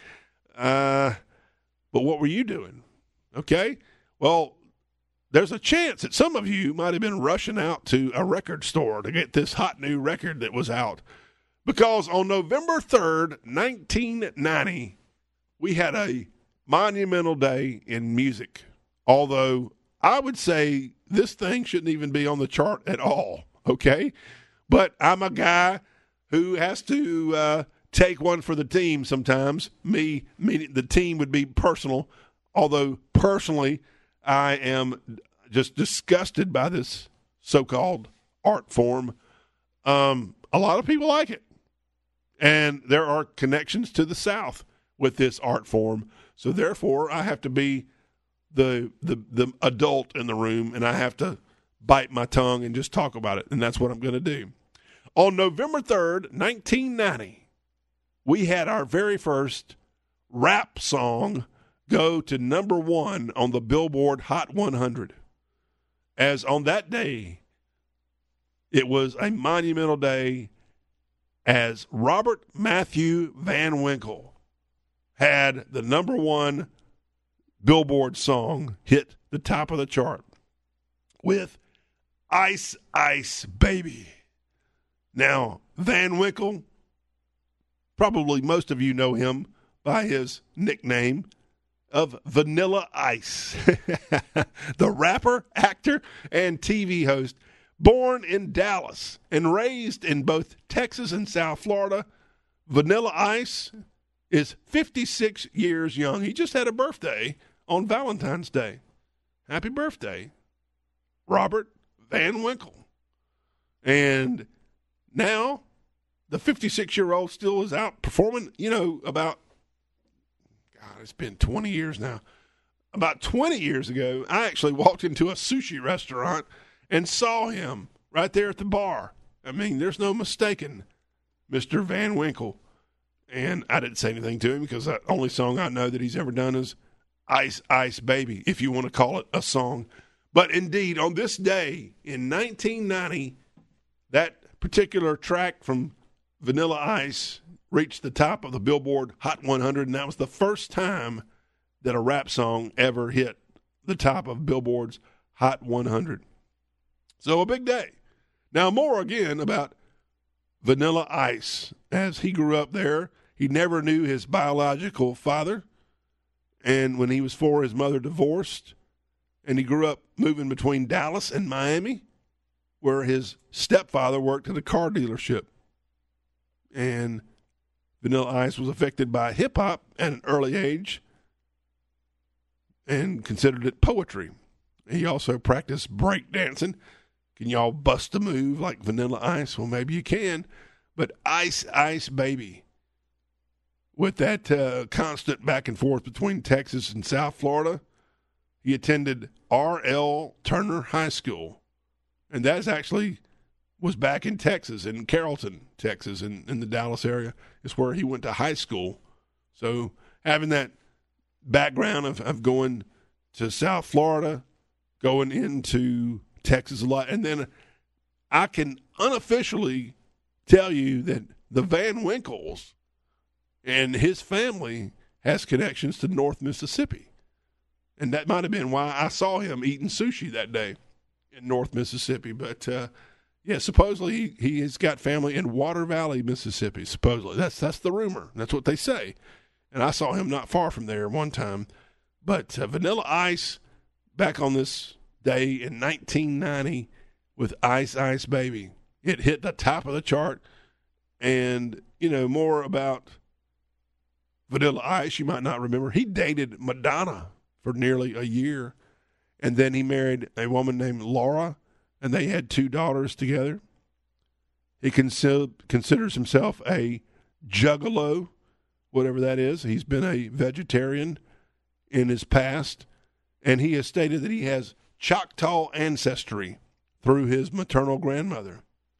But what were you doing? Okay? Well, there's a chance that some of you might have been rushing out to a record store to get this hot new record that was out. Because on November 3rd, 1990, we had a monumental day in music. Although I would say this thing shouldn't even be on the chart at all. Okay, but I'm a guy who has to take one for the team sometimes. Me, meaning the team would be personal, although personally I am just disgusted by this so-called art form. A lot of people like it, and there are connections to the South with this art form. So therefore, I have to be the adult in the room, and I have to bite my tongue and just talk about it, and that's what I'm going to do. On November 3rd, 1990, we had our very first rap song go to number one on the Billboard Hot 100. As on that day, it was a monumental day as Robert Matthew Van Winkle had the number one Billboard song hit the top of the chart with Ice Ice Baby. Now, Van Winkle, probably most of you know him by his nickname of Vanilla Ice. The rapper, actor, and TV host, born in Dallas and raised in both Texas and South Florida, Vanilla Ice is 56 years young. He just had a birthday on Valentine's Day. Happy birthday, Robert Van Winkle. And now the 56-year-old still is out performing, about, God, it's been 20 years now. About 20 years ago, I actually walked into a sushi restaurant and saw him right there at the bar. I mean, there's no mistaking Mr. Van Winkle And I didn't say anything to him because the only song I know that he's ever done is Ice, Ice Baby, if you want to call it a song. But indeed, on this day in 1990, that particular track from Vanilla Ice reached the top of the Billboard Hot 100, and that was the first time that a rap song ever hit the top of Billboard's Hot 100. So a big day. Now, more again about Vanilla Ice. As he grew up there, he never knew his biological father. And when he was 4, his mother divorced. And he grew up moving between Dallas and Miami, where his stepfather worked at a car dealership. And Vanilla Ice was affected by hip-hop at an early age and considered it poetry. He also practiced breakdancing. Can y'all bust a move like Vanilla Ice? Well, maybe you can. But Ice, Ice Baby, with that constant back and forth between Texas and South Florida, he attended R.L. Turner High School. And that actually was back in Texas, in Carrollton, Texas, in the Dallas area, is where he went to high school. So having that background of going to South Florida, going into Texas a lot, and then I can unofficially tell you that the Van Winkles and his family has connections to North Mississippi. And that might have been why I saw him eating sushi that day in North Mississippi. But, yeah, supposedly he has got family in Water Valley, Mississippi, supposedly. That's the rumor. That's what they say. And I saw him not far from there one time. But Vanilla Ice, back on this day in 1990 with Ice, Ice Baby. It hit the top of the chart. And, you know, more about Vanilla Ice, you might not remember. He dated Madonna for nearly a year. And then he married a woman named Laura, and they had 2 daughters together. He considers himself a juggalo, whatever that is. He's been a vegetarian in his past, and he has stated that he has Choctaw ancestry through his maternal grandmother.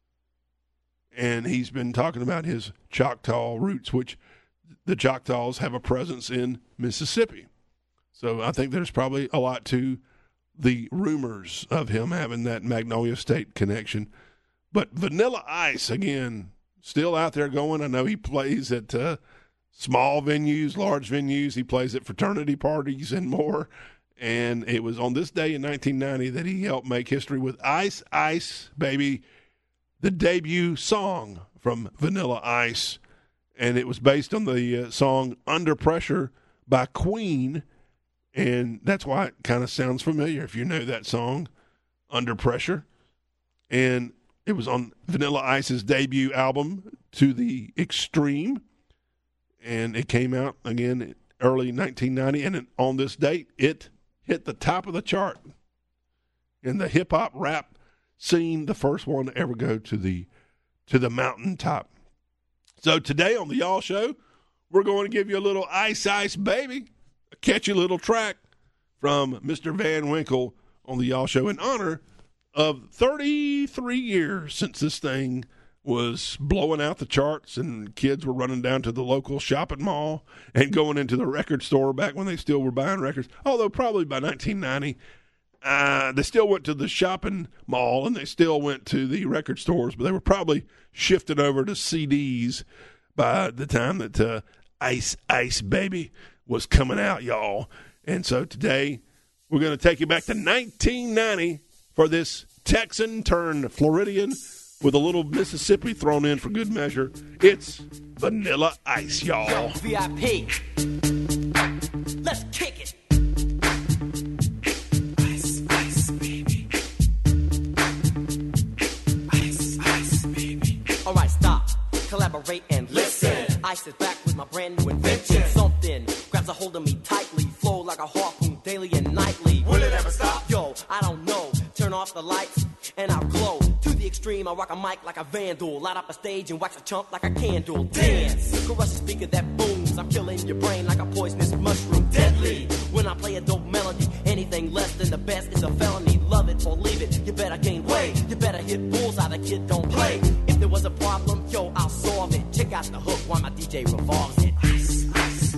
And he's been talking about his Choctaw roots, which the Choctaws have a presence in Mississippi. So I think there's probably a lot to the rumors of him having that Magnolia State connection. But Vanilla Ice, again, still out there going. I know he plays at small venues, large venues. He plays at fraternity parties and more. And it was on this day in 1990 that he helped make history with Ice, Ice Baby, the debut song from Vanilla Ice. And it was based on the song Under Pressure by Queen. And that's why it kind of sounds familiar if you know that song, Under Pressure. And it was on Vanilla Ice's debut album, To the Extreme. And it came out, again, early 1990. And on this date, it hit the top of the chart in the hip-hop rap scene, the first one to ever go to the mountaintop. So today on the Y'all Show, we're going to give you a little Ice, Ice Baby, a catchy little track from Mr. Van Winkle on the Y'all Show in honor of 33 years since this thing was blowing out the charts and kids were running down to the local shopping mall and going into the record store back when they still were buying records. Although probably by 1990, they still went to the shopping mall and they still went to the record stores, but they were probably shifted over to CDs by the time that Ice, Ice Baby was coming out, y'all. And so today we're going to take you back to 1990 for this Texan turned Floridian with a little Mississippi thrown in for good measure. It's Vanilla Ice, y'all. Yo, VIP. Let's kick it. Ice, ice, baby. Ice, ice, baby. All right, stop. Collaborate and listen. Ice is back with my brand new invention. Something grabs a hold of me tightly. Flow like a harpoon daily and nightly. Will it ever stop? Yo, I don't know. Turn off the lights and I'll glow. To the extreme, I rock a mic like a vandal. Light up a stage and wax a chump like a candle. Dance, crush a speaker that booms. I'm killing your brain like a poisonous mushroom. Deadly, when I play a dope melody. Anything less than the best is a felony. Love it or leave it, you better gain weight. You better hit bullseye, the kid don't play. If there was a problem, yo, I'll solve it. Check out the hook while my DJ revolves it. Ice, ice,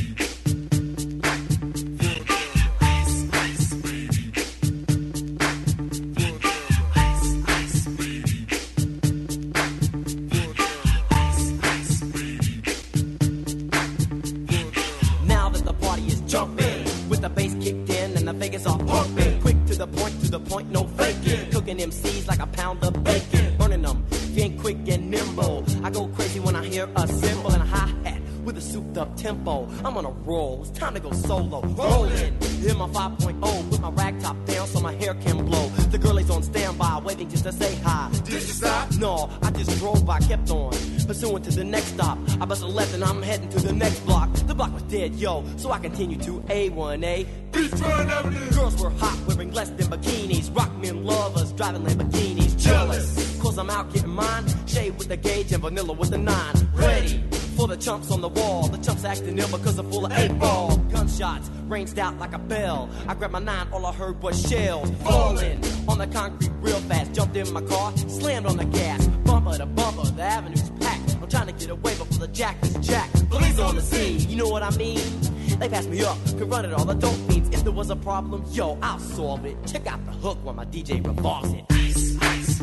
now that the party is jumping, with the bass kicked in and the Vegas are pumping, quick to the point, no faking, cooking MCs like a pound of bacon, burning them, being quick and nimble. I go crazy when I hear a cymbal and a hi-hat with a souped up tempo. I'm on a roll, it's time to go solo. Rolling, hit my 5.0, put my rag top down so my hair can blow. The girl is on standby, waiting just to say hi. Did you stop? No, I just drove by, kept on, pursuing to the next stop. I bust a left and I'm heading to the next block. The block was dead, yo, so I continued to A1A. Beachfront Avenue. Girls were hot, wearing less than bikinis. Rock men lovers, driving Lamborghinis. Jealous, cause I'm out getting mine. Shade with the gauge and vanilla with the 9. Ready for the chumps on the wall. The chumps acting ill because I'm full of 8-ball. Gunshots ranged out like a bell. I grabbed my 9, all I heard was shells falling on the concrete real fast. Jumped in my car, slammed on the gas. Bumper to bumper, the avenue's packed. I'm trying to get away before the jack is jacked. Police on the scene, you know what I mean? They passed me up, could run it all, the dope fiends. If there was a problem, yo, I'll solve it. Check out the hook while my DJ revolves it. Ice, ice,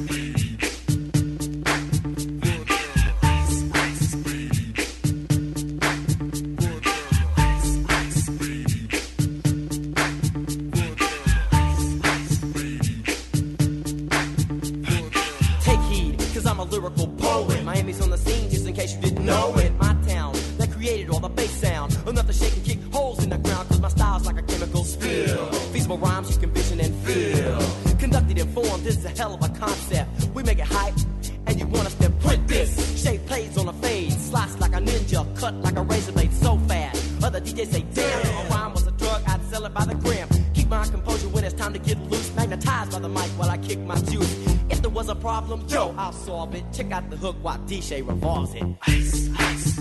lyrical poet. Miami's on the scene, just in case you didn't know it. My town that created all the bass sound. Enough to shake and kick holes in the ground, cause my style's like a chemical spill. Feasible rhymes you can vision and feel. Conducted in form, this is a hell of a concept. We make it hype, and you want us to print this. Shape plays on a fade, slice like a ninja, cut like a razor blade so fast. Other DJs say, damn, if a rhyme was a drug, I'd sell it by the gram. Keep my composure when it's time to get loose. Magnetized by the mic while I kick my juice. If there was a problem, yo, I'll solve it. Check out the hook while DJ revolves it. Ice, ice.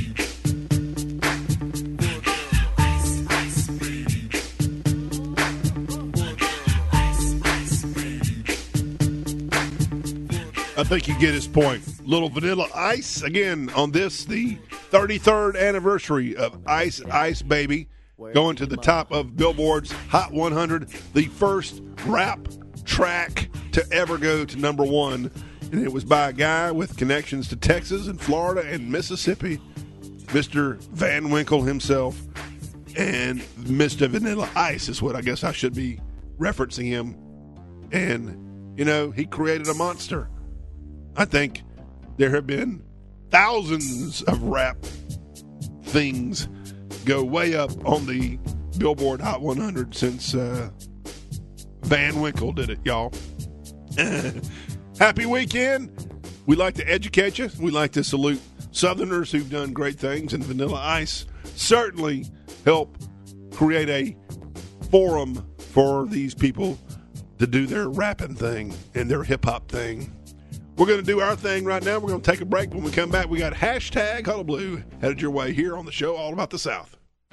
I think you get his point. Little Vanilla Ice, again, on this, the 33rd anniversary of Ice Ice Baby, going to the top of Billboard's Hot 100, the first rap track to ever go to number 1, and it was by a guy with connections to Texas and Florida and Mississippi, Mr. Van Winkle himself, and Mr. Vanilla Ice is what I guess I should be referencing him. And, you know, he created a monster. I think there have been thousands of rap things go way up on the Billboard Hot 100 since Van Winkle did it, y'all. Happy weekend. We like to educate you. We like to salute Southerners who've done great things, and Vanilla Ice certainly help create a forum for these people to do their rapping thing and their hip-hop thing. We're going to do our thing right now. We're going to take a break. When we come back, we got hashtag Hullabaloo headed your way here on the show All About the South.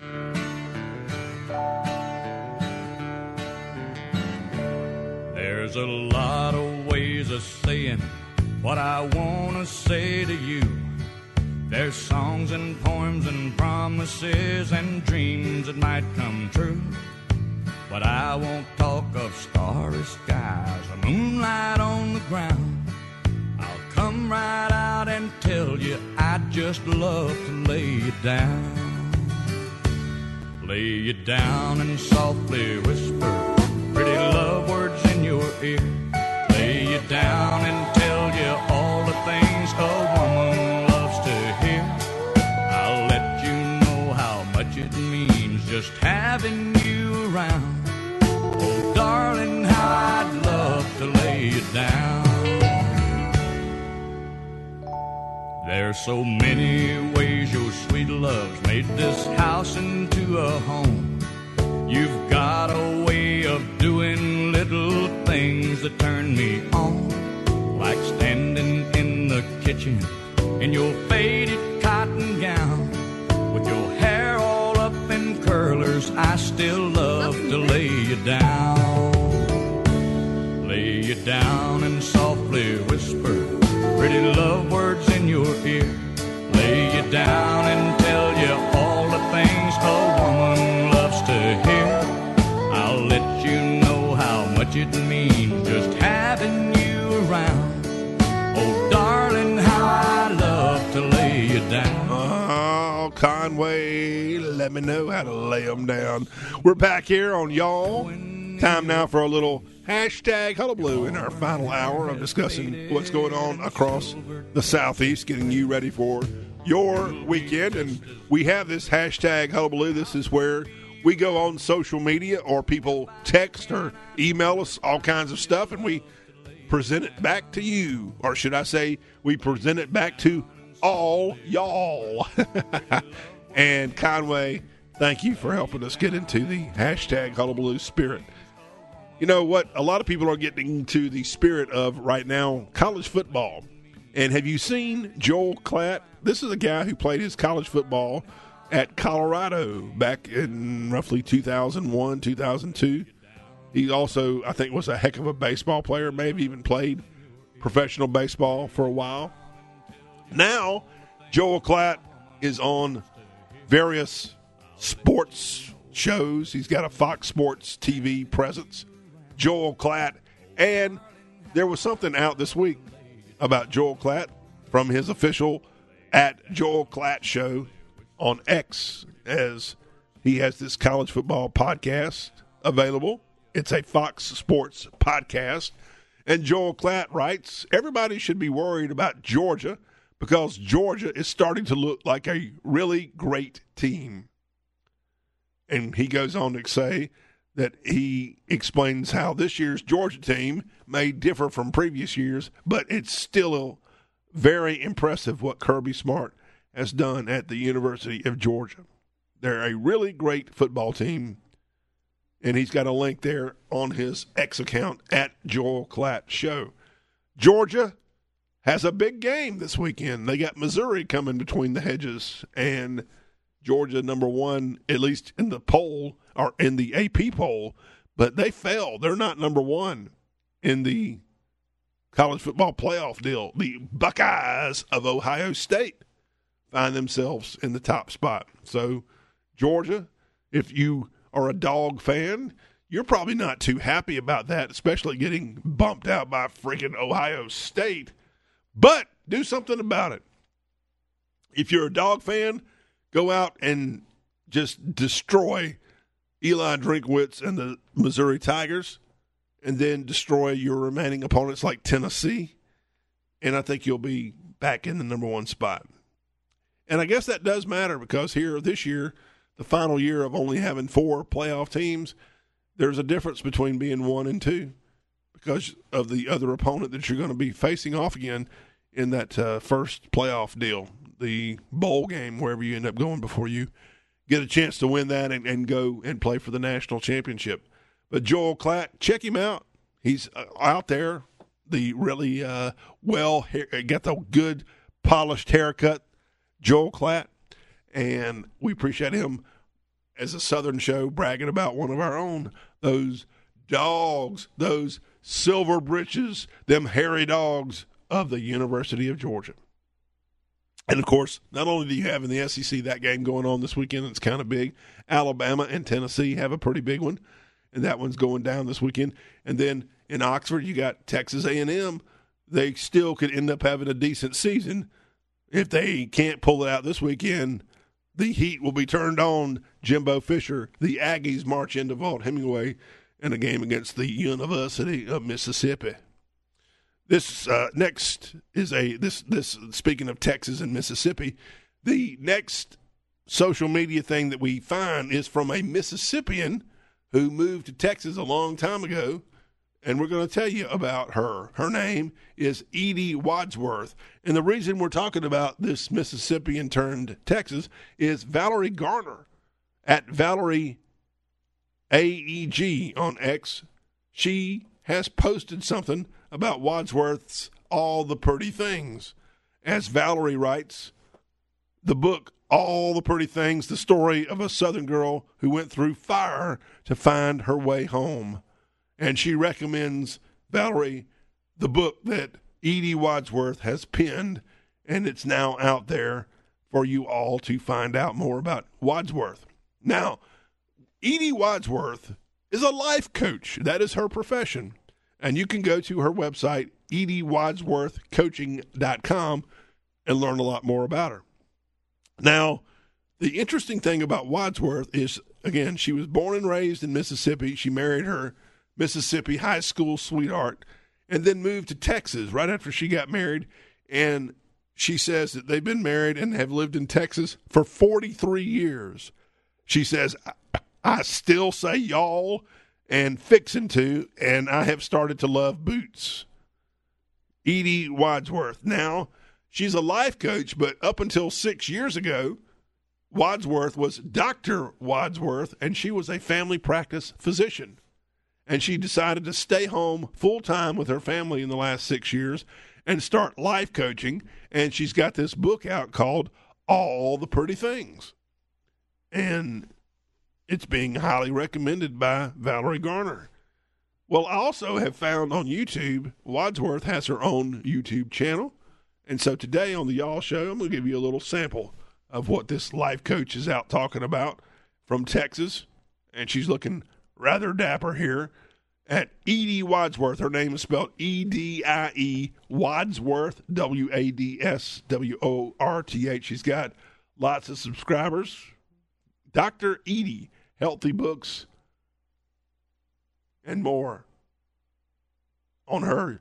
There's a lot of ways of saying what I want to say to you. There's songs and poems and promises and dreams that might come true. But I won't talk of starry skies or moonlight on the ground. I'll come right out and tell you I'd just love to lay you down. Lay you down and softly whisper pretty love words in your ear. Lay you down and tell you all the things a woman loves to hear. I'll let you know how much it means just having you around. Oh, darling, how I'd love to lay you down. There's so many ways your sweet love's made this house into a home. You've got a way of doing little things that turn me on, like standing in the kitchen in your faded cotton gown, with your hair all up in curlers. I still love to lay you down. Lay you down and softly whisper pretty love words in your ear. Y'all, Conway, let me know how to lay them down. We're back here on Y'all. Time now for a little hashtag Hullabaloo in our final hour of discussing what's going on across the Southeast, getting you ready for your weekend. And we have this hashtag Hullabaloo. This is where we go on social media or people text or email us all kinds of stuff, and we present it back to you. Or should I say, we present it back to all y'all. And Conway, thank you for helping us get into the hashtag Hullabaloo spirit. You know what? A lot of people are getting into the spirit of right now college football. And have you seen Joel Klatt? This is a guy who played his college football at Colorado back in roughly 2001, 2002. He also, I think, was a heck of a baseball player, maybe even played professional baseball for a while. Now, Joel Klatt is on various sports shows. He's got a Fox Sports TV presence, Joel Klatt. And there was something out this week about Joel Klatt from his official @JoelKlatt show on X, as he has this college football podcast available. It's a Fox Sports podcast. And Joel Klatt writes, everybody should be worried about Georgia because Georgia is starting to look like a really great team. And he goes on to say that he explains how this year's Georgia team may differ from previous years, but it's still very impressive what Kirby Smart has done at the University of Georgia. They're a really great football team, and he's got a link there on his X account @JoelKlatt Show. Georgia has a big game this weekend. They got Missouri coming between the hedges, and Georgia number one, at least in the poll, or in the AP poll, but they fell. They're not number one in the college football playoff deal. The Buckeyes of Ohio State find themselves in the top spot. So, Georgia, if you are a dog fan, you're probably not too happy about that, especially getting bumped out by freaking Ohio State. But do something about it. If you're a dog fan, go out and just destroy Eli Drinkwitz and the Missouri Tigers, and then destroy your remaining opponents like Tennessee, and I think you'll be back in the number one spot. And I guess that does matter because here this year, the final year of only having 4 playoff teams, there's a difference between being 1 and 2 because of the other opponent that you're going to be facing off again in that first playoff deal, the bowl game, wherever you end up going before you get a chance to win that and go and play for the national championship. But Joel Klatt, check him out. He's out there, the really got the good polished haircut, Joel Klatt, and we appreciate him as a Southern show bragging about one of our own, those dogs, those silver britches, them hairy dogs of the University of Georgia. And, of course, not only do you have in the SEC that game going on this weekend, it's kind of big, Alabama and Tennessee have a pretty big one, and that one's going down this weekend. And then in Oxford, you got Texas A&M. They still could end up having a decent season. If they can't pull it out this weekend, the heat will be turned on Jimbo Fisher. The Aggies march into Vaught-Hemingway in a game against the University of Mississippi. This next is this speaking of Texas and Mississippi, the next social media thing that we find is from a Mississippian who moved to Texas a long time ago, and we're going to tell you about her. Her name is Edie Wadsworth, and the reason we're talking about this Mississippian turned Texas is Valerie Garner at Valerie AEG on X. She has posted something about Wadsworth's All the Pretty Things. As Valerie writes, the book, All the Pretty Things, the story of a Southern girl who went through fire to find her way home. And she recommends, Valerie, the book that Edie Wadsworth has penned, and it's now out there for you all to find out more about Wadsworth. Now, Edie Wadsworth is a life coach. That is her profession. And you can go to her website, ediewadsworthcoaching.com, and learn a lot more about her. Now, The interesting thing about Wadsworth is, again, she was born and raised in Mississippi. She married her Mississippi high school sweetheart and then moved to Texas right after she got married. And she says that they've been married and have lived in Texas for 43 years. She says, I still say y'all and fixin' to, and I have started to love boots. Edie Wadsworth. Now, she's a life coach, but up until 6 years ago, Wadsworth was Dr. Wadsworth, and she was a family practice physician. And she decided to stay home full-time with her family in the last 6 years and start life coaching. And she's got this book out called All the Pretty Things. And it's being highly recommended by Valerie Garner. Well, I also have found on YouTube, Wadsworth has her own YouTube channel. And so today on the Y'all Show, I'm going to give you a little sample of what this life coach is out talking about from Texas. And she's looking rather dapper here at Edie Wadsworth. Her name is spelled E-D-I-E, Wadsworth, W-A-D-S-W-O-R-T-H. She's got lots of subscribers. Dr. Edie, healthy books and more on her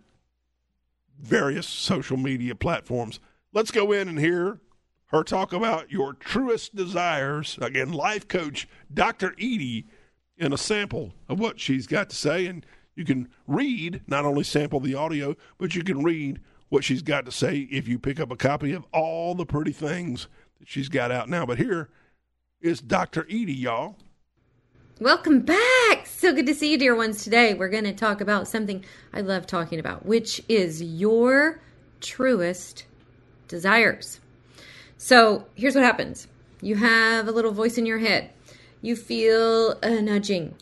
various social media platforms. Let's go in and hear her talk about your truest desires. Again, life coach Dr. Edie, in a sample of what she's got to say. And you can read, not only sample the audio, but you can read what she's got to say if you pick up a copy of All the Pretty Things that she's got out now. But here is Dr. Edie, y'all. Welcome back. So good to see you, dear ones. Today we're going to talk about something I love talking about, which is your truest desires. So here's what happens. You have a little voice in your head. You feel a nudging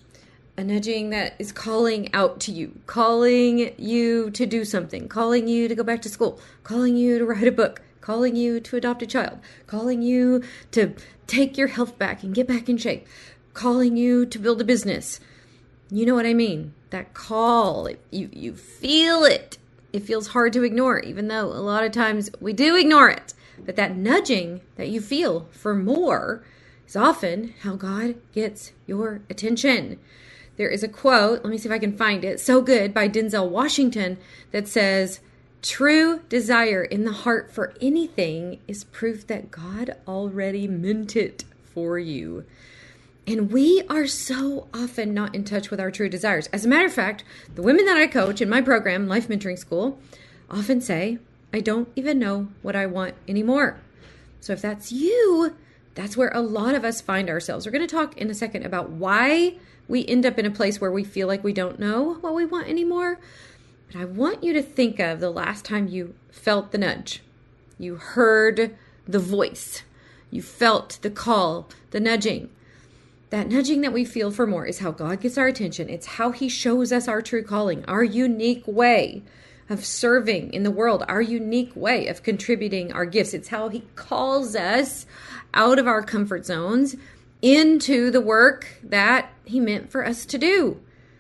that is calling out to you, calling you to do something, calling you to go back to school, calling you to write a book, calling you to adopt a child, calling you to take your health back and get back in shape, calling you to build a business. You know what I mean? That call, you feel it. It feels hard to ignore, even though a lot of times we do ignore it. But that nudging that you feel for more is often how God gets your attention. There is a quote, let me see if I can find it, so good, by Denzel Washington that says, "True desire in the heart for anything is proof that God already meant it for you." And we are so often not in touch with our true desires. As a matter of fact, the women that I coach in my program, Life Mentoring School, often say, I don't even know what I want anymore. So if that's you, that's where a lot of us find ourselves. We're going to talk in a second about why we end up in a place where we feel like we don't know what we want anymore. But I want you to think of the last time you felt the nudge. You heard the voice. You felt the call, the nudging. That nudging that we feel for more is how God gets our attention. It's how He shows us our true calling, our unique way of serving in the world, our unique way of contributing our gifts. It's how He calls us out of our comfort zones into the work that He meant for us to do.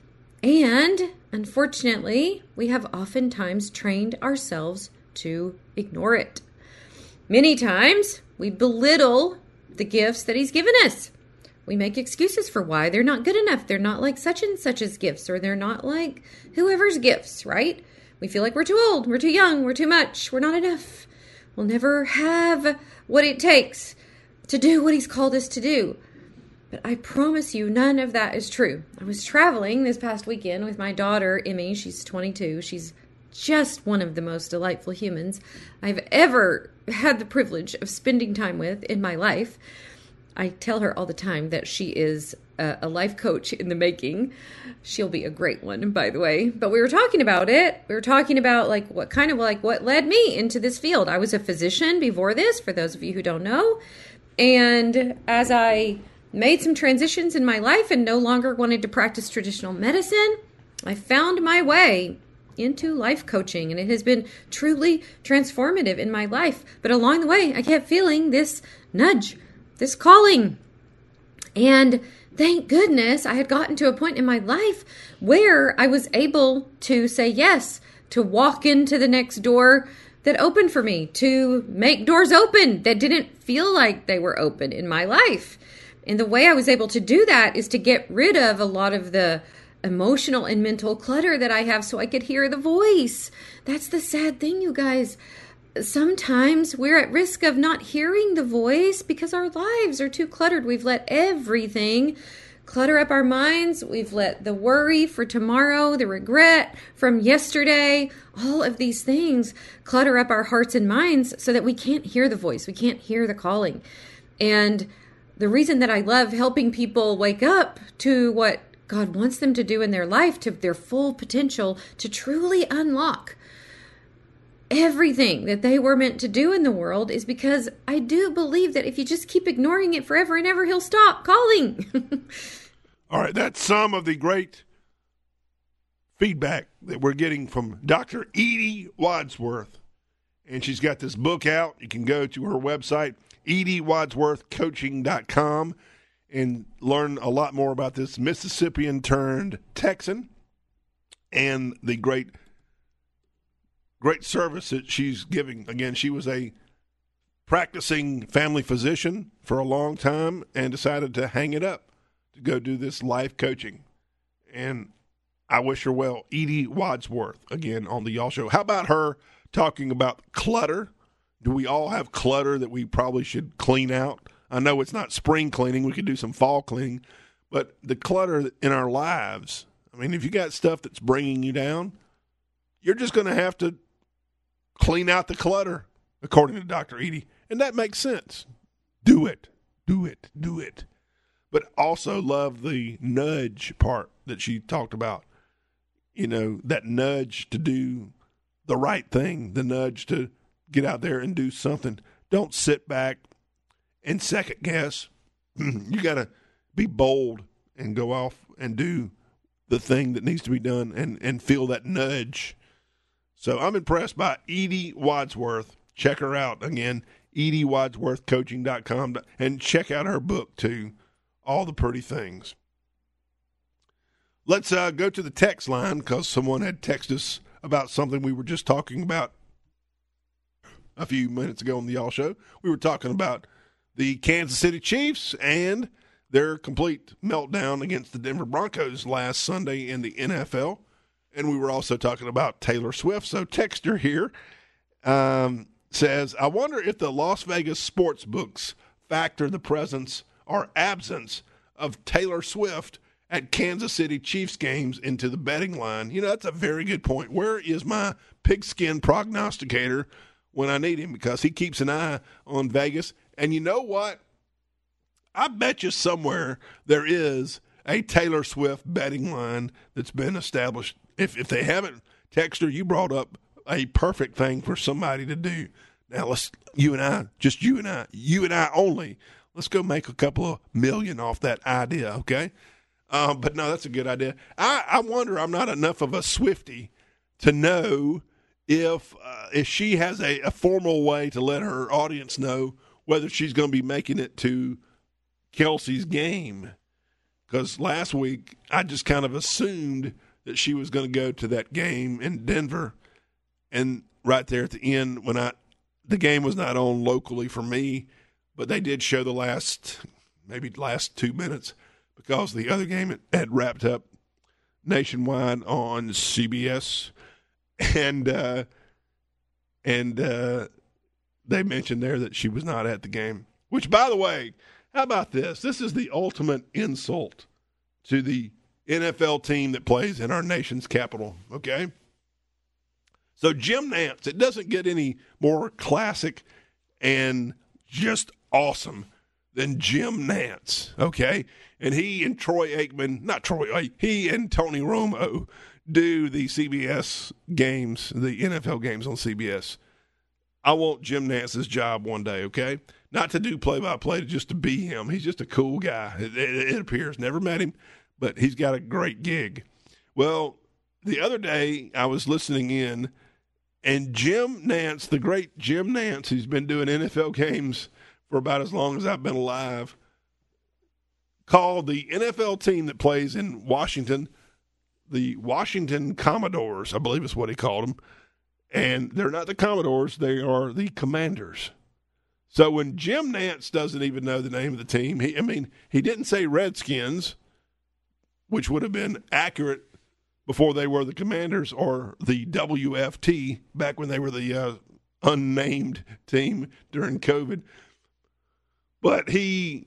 And unfortunately, we have oftentimes trained ourselves to ignore it. Many times we belittle the gifts that He's given us. We make excuses for why they're not good enough. They're not like such and such's gifts, or they're not like whoever's gifts, right? We feel like we're too old, we're too young, we're too much, we're not enough. We'll never have what it takes to do what He's called us to do. But I promise you, none of that is true. I was traveling this past weekend with my daughter, Emmy. She's 22. She's just one of the most delightful humans I've ever had the privilege of spending time with in my life. I tell her all the time that she is a life coach in the making. She'll be a great one, by the way. But we were talking about it. We were talking about what led me into this field. I was a physician before this, for those of you who don't know. And as I made some transitions in my life and no longer wanted to practice traditional medicine, I found my way into life coaching, and it has been truly transformative in my life. But along the way, I kept feeling this nudge, this calling. And thank goodness I had gotten to a point in my life where I was able to say yes, to walk into the next door that opened for me, to make doors open that didn't feel like they were open in my life. And the way I was able to do that is to get rid of a lot of the emotional and mental clutter that I have so I could hear the voice. That's the sad thing, you guys. Sometimes we're at risk of not hearing the voice because our lives are too cluttered. We've let everything clutter up our minds. We've let the worry for tomorrow, the regret from yesterday, all of these things clutter up our hearts and minds so that we can't hear the voice. We can't hear the calling. And the reason that I love helping people wake up to what God wants them to do in their life, to their full potential, to truly unlock everything that they were meant to do in the world, is because I do believe that if you just keep ignoring it forever and ever, he'll stop calling. All right, that's some of the great feedback that we're getting from Dr. Edie Wadsworth. And she's got this book out. You can go to her website, ediewadsworthcoaching.com, and learn a lot more about this Mississippian turned Texan and the great service that she's giving. Again, she was a practicing family physician for a long time and decided to hang it up to go do this life coaching. And I wish her well. Edie Wadsworth, again, on the Y'all Show. How about her talking about clutter? Do we all have clutter that we probably should clean out? I know it's not spring cleaning. We could do some fall cleaning. But the clutter in our lives, I mean, if you got stuff that's bringing you down, you're just going to have to clean out the clutter, according to Dr. Edie. And that makes sense. Do it. Do it. Do it. But also love the nudge part that she talked about. You know, that nudge to do the right thing, the nudge to get out there and do something. Don't sit back and second guess. You got to be bold and go off and do the thing that needs to be done and feel that nudge. So I'm impressed by Edie Wadsworth. Check her out again, ediewadsworthcoaching.com, and check out her book too, All the Pretty Things. Let's go to the text line because someone had texted us about something we were just talking about a few minutes ago on the Y'all Show. We were talking about the Kansas City Chiefs and their complete meltdown against the Denver Broncos last Sunday in the NFL. And we were also talking about Taylor Swift. So Texter here says, I wonder if the Las Vegas sports books factor the presence or absence of Taylor Swift at Kansas City Chiefs games into the betting line. You know, that's a very good point. Where is my pigskin prognosticator when I need him? Because he keeps an eye on Vegas. And you know what? I bet you somewhere there is a Taylor Swift betting line that's been established. If they haven't, Texter, you brought up a perfect thing for somebody to do. Now, you and I only, let's go make a couple of million off that idea, okay? But no, that's a good idea. I wonder, I'm not enough of a Swiftie to know if she has a formal way to let her audience know whether she's going to be making it to Kelsey's game. Because last week, I just kind of assumed that she was going to go to that game in Denver. And right there at the end, when the game was not on locally for me, but they did show the last 2 minutes because the other game had wrapped up nationwide on CBS. And they mentioned there that she was not at the game. Which, by the way, how about this? This is the ultimate insult to the NFL team that plays in our nation's capital, okay? So Jim Nantz, it doesn't get any more classic and just awesome than Jim Nantz, okay? And he and he and Tony Romo do the CBS games, the NFL games on CBS. I want Jim Nantz's job one day, okay? Not to do play-by-play, just to be him. He's just a cool guy. It appears. Never met him, but he's got a great gig. Well, the other day I was listening in, and Jim Nantz, the great Jim Nantz, who's been doing NFL games for about as long as I've been alive, called the NFL team that plays in Washington the Washington Commodores, I believe is what he called them. And they're not the Commodores, they are the Commanders. So when Jim Nantz doesn't even know the name of the team, he didn't say Redskins, which would have been accurate before they were the Commanders, or the WFT back when they were the unnamed team during COVID. But he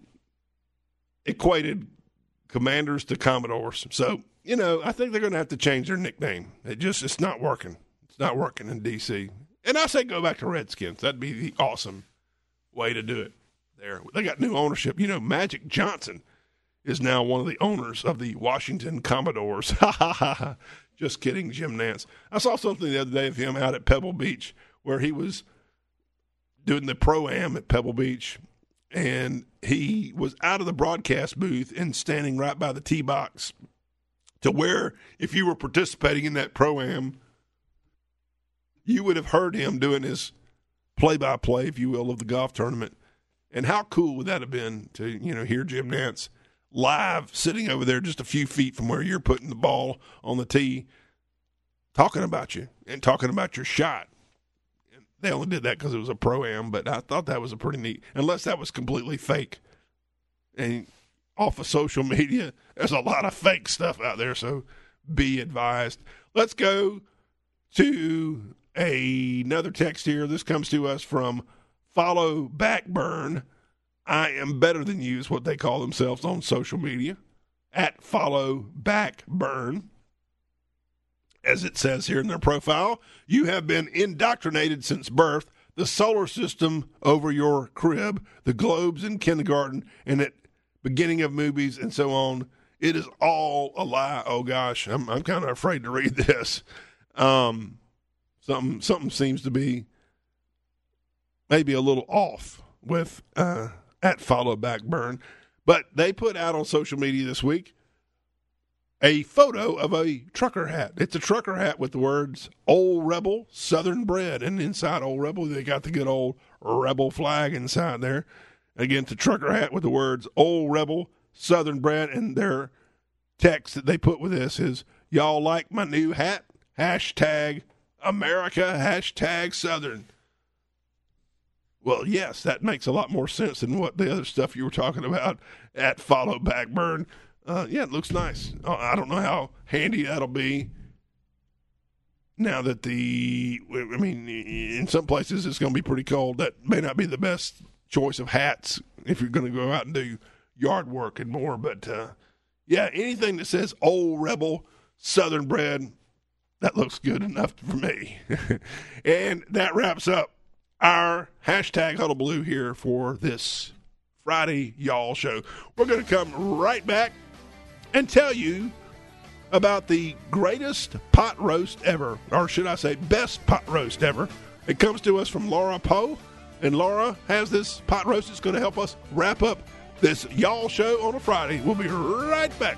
equated Commanders to Commodores. So, I think they're going to have to change their nickname. It's not working. It's not working in D.C. And I say go back to Redskins. That'd be the awesome way to do it there. They got new ownership. Magic Johnson is now one of the owners of the Washington Commodores. Ha, ha, ha, ha. Just kidding, Jim Nantz. I saw something the other day of him out at Pebble Beach where he was doing the Pro-Am at Pebble Beach, and he was out of the broadcast booth and standing right by the tee box to where if you were participating in that Pro-Am, you would have heard him doing his play-by-play, if you will, of the golf tournament. And how cool would that have been to, hear Jim Nantz live sitting over there just a few feet from where you're putting the ball on the tee, talking about you and talking about your shot. And they only did that because it was a Pro-Am, but I thought that was a pretty neat, unless that was completely fake. And off of social media, there's a lot of fake stuff out there, so be advised. Let's go to another text here. This comes to us from Follow Backburn. I am better than you is what they call themselves on social media. At Follow Backburn. As it says here in their profile, you have been indoctrinated since birth. The solar system over your crib, the globes in kindergarten, and at beginning of movies and so on. It is all a lie. Oh gosh, I'm kind of afraid to read this. Something seems to be maybe a little off with at Follow Backburn. But they put out on social media this week a photo of a trucker hat. It's a trucker hat with the words Old Rebel Southern Bred. And inside Old Rebel, they got the good old Rebel flag inside there. Again, it's a trucker hat with the words Old Rebel Southern Bred. And their text that they put with this is, y'all like my new hat? Hashtag America, hashtag Southern. Well, yes, that makes a lot more sense than what the other stuff you were talking about at Follow Backburn. Yeah, it looks nice. I don't know how handy that'll be now that in some places it's going to be pretty cold. That may not be the best choice of hats if you're going to go out and do yard work and more. But, yeah, anything that says Old Rebel Southern Bred, that looks good enough for me. And that wraps up our hashtag Huddle Blue here for this Friday Y'all show. We're going to come right back and tell you about the greatest pot roast ever, or should I say best pot roast ever. It comes to us from Laura Poe, and Laura has this pot roast that's going to help us wrap up this Y'all show on a Friday. We'll be right back.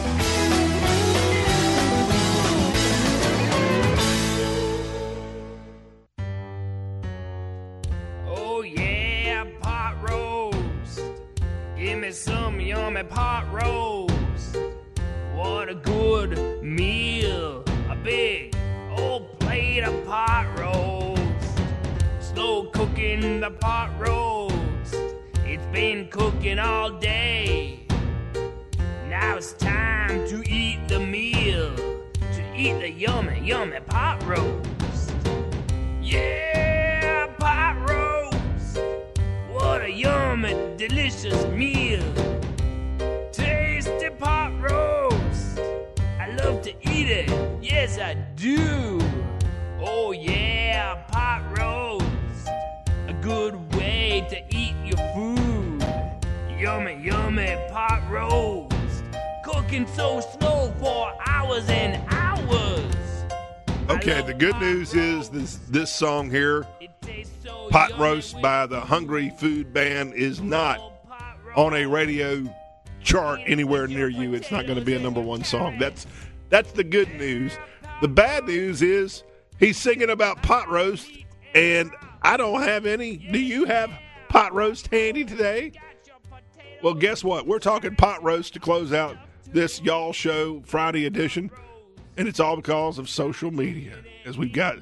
Oh yeah, pot roast. Give me some yummy pot roast. What a good meal. A big old plate of pot roast. Slow cooking the pot roast. It's been cooking all day. Now it's time to eat the meal. To eat the yummy, yummy pot roast. Yeah, pot roast. What a yummy, delicious meal. Tasty pot roast. I love to eat it. Yes, I do. Oh yeah, pot roast. A good way to eat your food. Yummy, yummy pot roast. Cooking so slow for hours and hours. Okay, the good news is this song here, Pot Roast by the Hungry Food Band, is not on a radio chart anywhere near you. It's not going to be a number one song. That's the good news. The bad news is he's singing about pot roast, and I don't have any. Do you have pot roast handy today? Well, guess what? We're talking pot roast to close out this Y'all Show Friday edition, and it's all because of social media, as we've got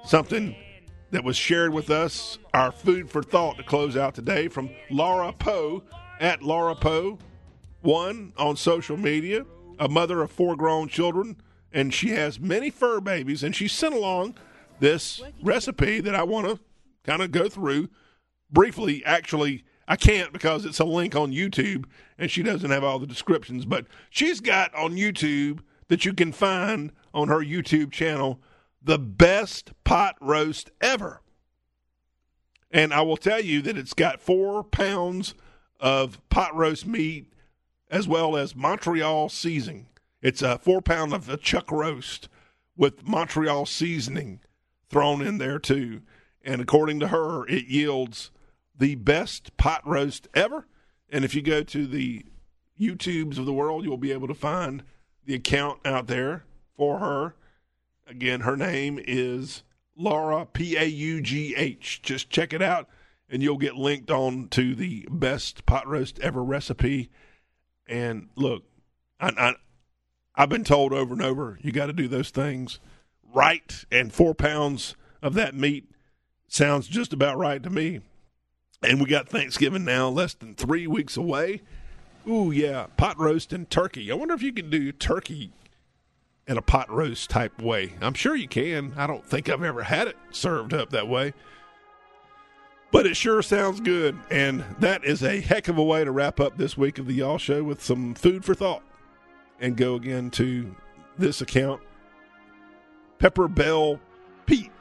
something that was shared with us, our food for thought to close out today, from Laura Poe, at Laura Poe 1 on social media, a mother of 4 grown children, and she has many fur babies, and she sent along this recipe that I want to kind of go through briefly. Actually, I can't because it's a link on YouTube, and she doesn't have all the descriptions, but she's got on YouTube that you can find on her YouTube channel, the best pot roast ever. And I will tell you that it's got 4 pounds of pot roast meat as well as Montreal seasoning. It's a 4 pound of a chuck roast with Montreal seasoning thrown in there too. And according to her, it yields the best pot roast ever. And if you go to the YouTubes of the world, you'll be able to find the account out there for her. Again, her name is Laura, Paugh. Just check it out, and you'll get linked on to the best pot roast ever recipe. And look, I've been told over and over, you got to do those things right, and 4 pounds of that meat sounds just about right to me. And we got Thanksgiving now, less than 3 weeks away. Ooh, yeah, pot roast and turkey. I wonder if you can do turkey in a pot roast type way. I'm sure you can. I don't think I've ever had it served up that way. But it sure sounds good. And that is a heck of a way to wrap up this week of the Y'all Show with some food for thought. And go again to this account, Pepper Belly Pete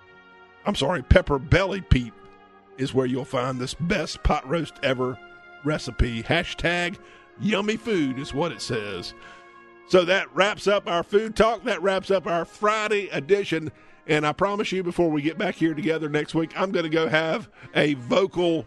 is where you'll find this best pot roast ever recipe. Hashtag yummy food is what it says. So that wraps up our food talk. That wraps up our Friday edition. And I promise you, before we get back here together next week, I'm going to go have a vocal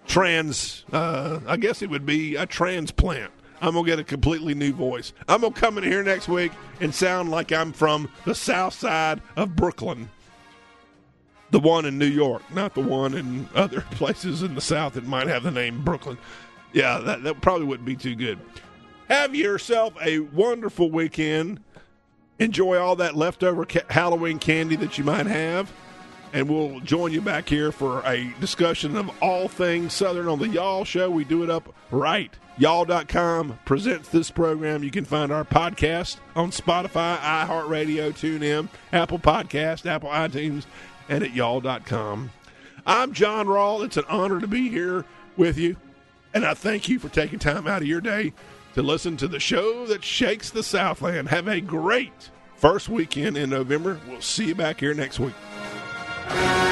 I guess it would be a transplant. I'm going to get a completely new voice. I'm going to come in here next week and sound like I'm from the south side of Brooklyn. The one in New York, not the one in other places in the South that might have the name Brooklyn. Yeah, that probably wouldn't be too good. Have yourself a wonderful weekend. Enjoy all that leftover Halloween candy that you might have. And we'll join you back here for a discussion of all things Southern on the Y'all Show. We do it up right. Y'all.com presents this program. You can find our podcast on Spotify, iHeartRadio, TuneIn, Apple Podcast, Apple iTunes, and at y'all.com. I'm John Rawl. It's an honor to be here with you. And I thank you for taking time out of your day to listen to the show that shakes the Southland. Have a great first weekend in November. We'll see you back here next week.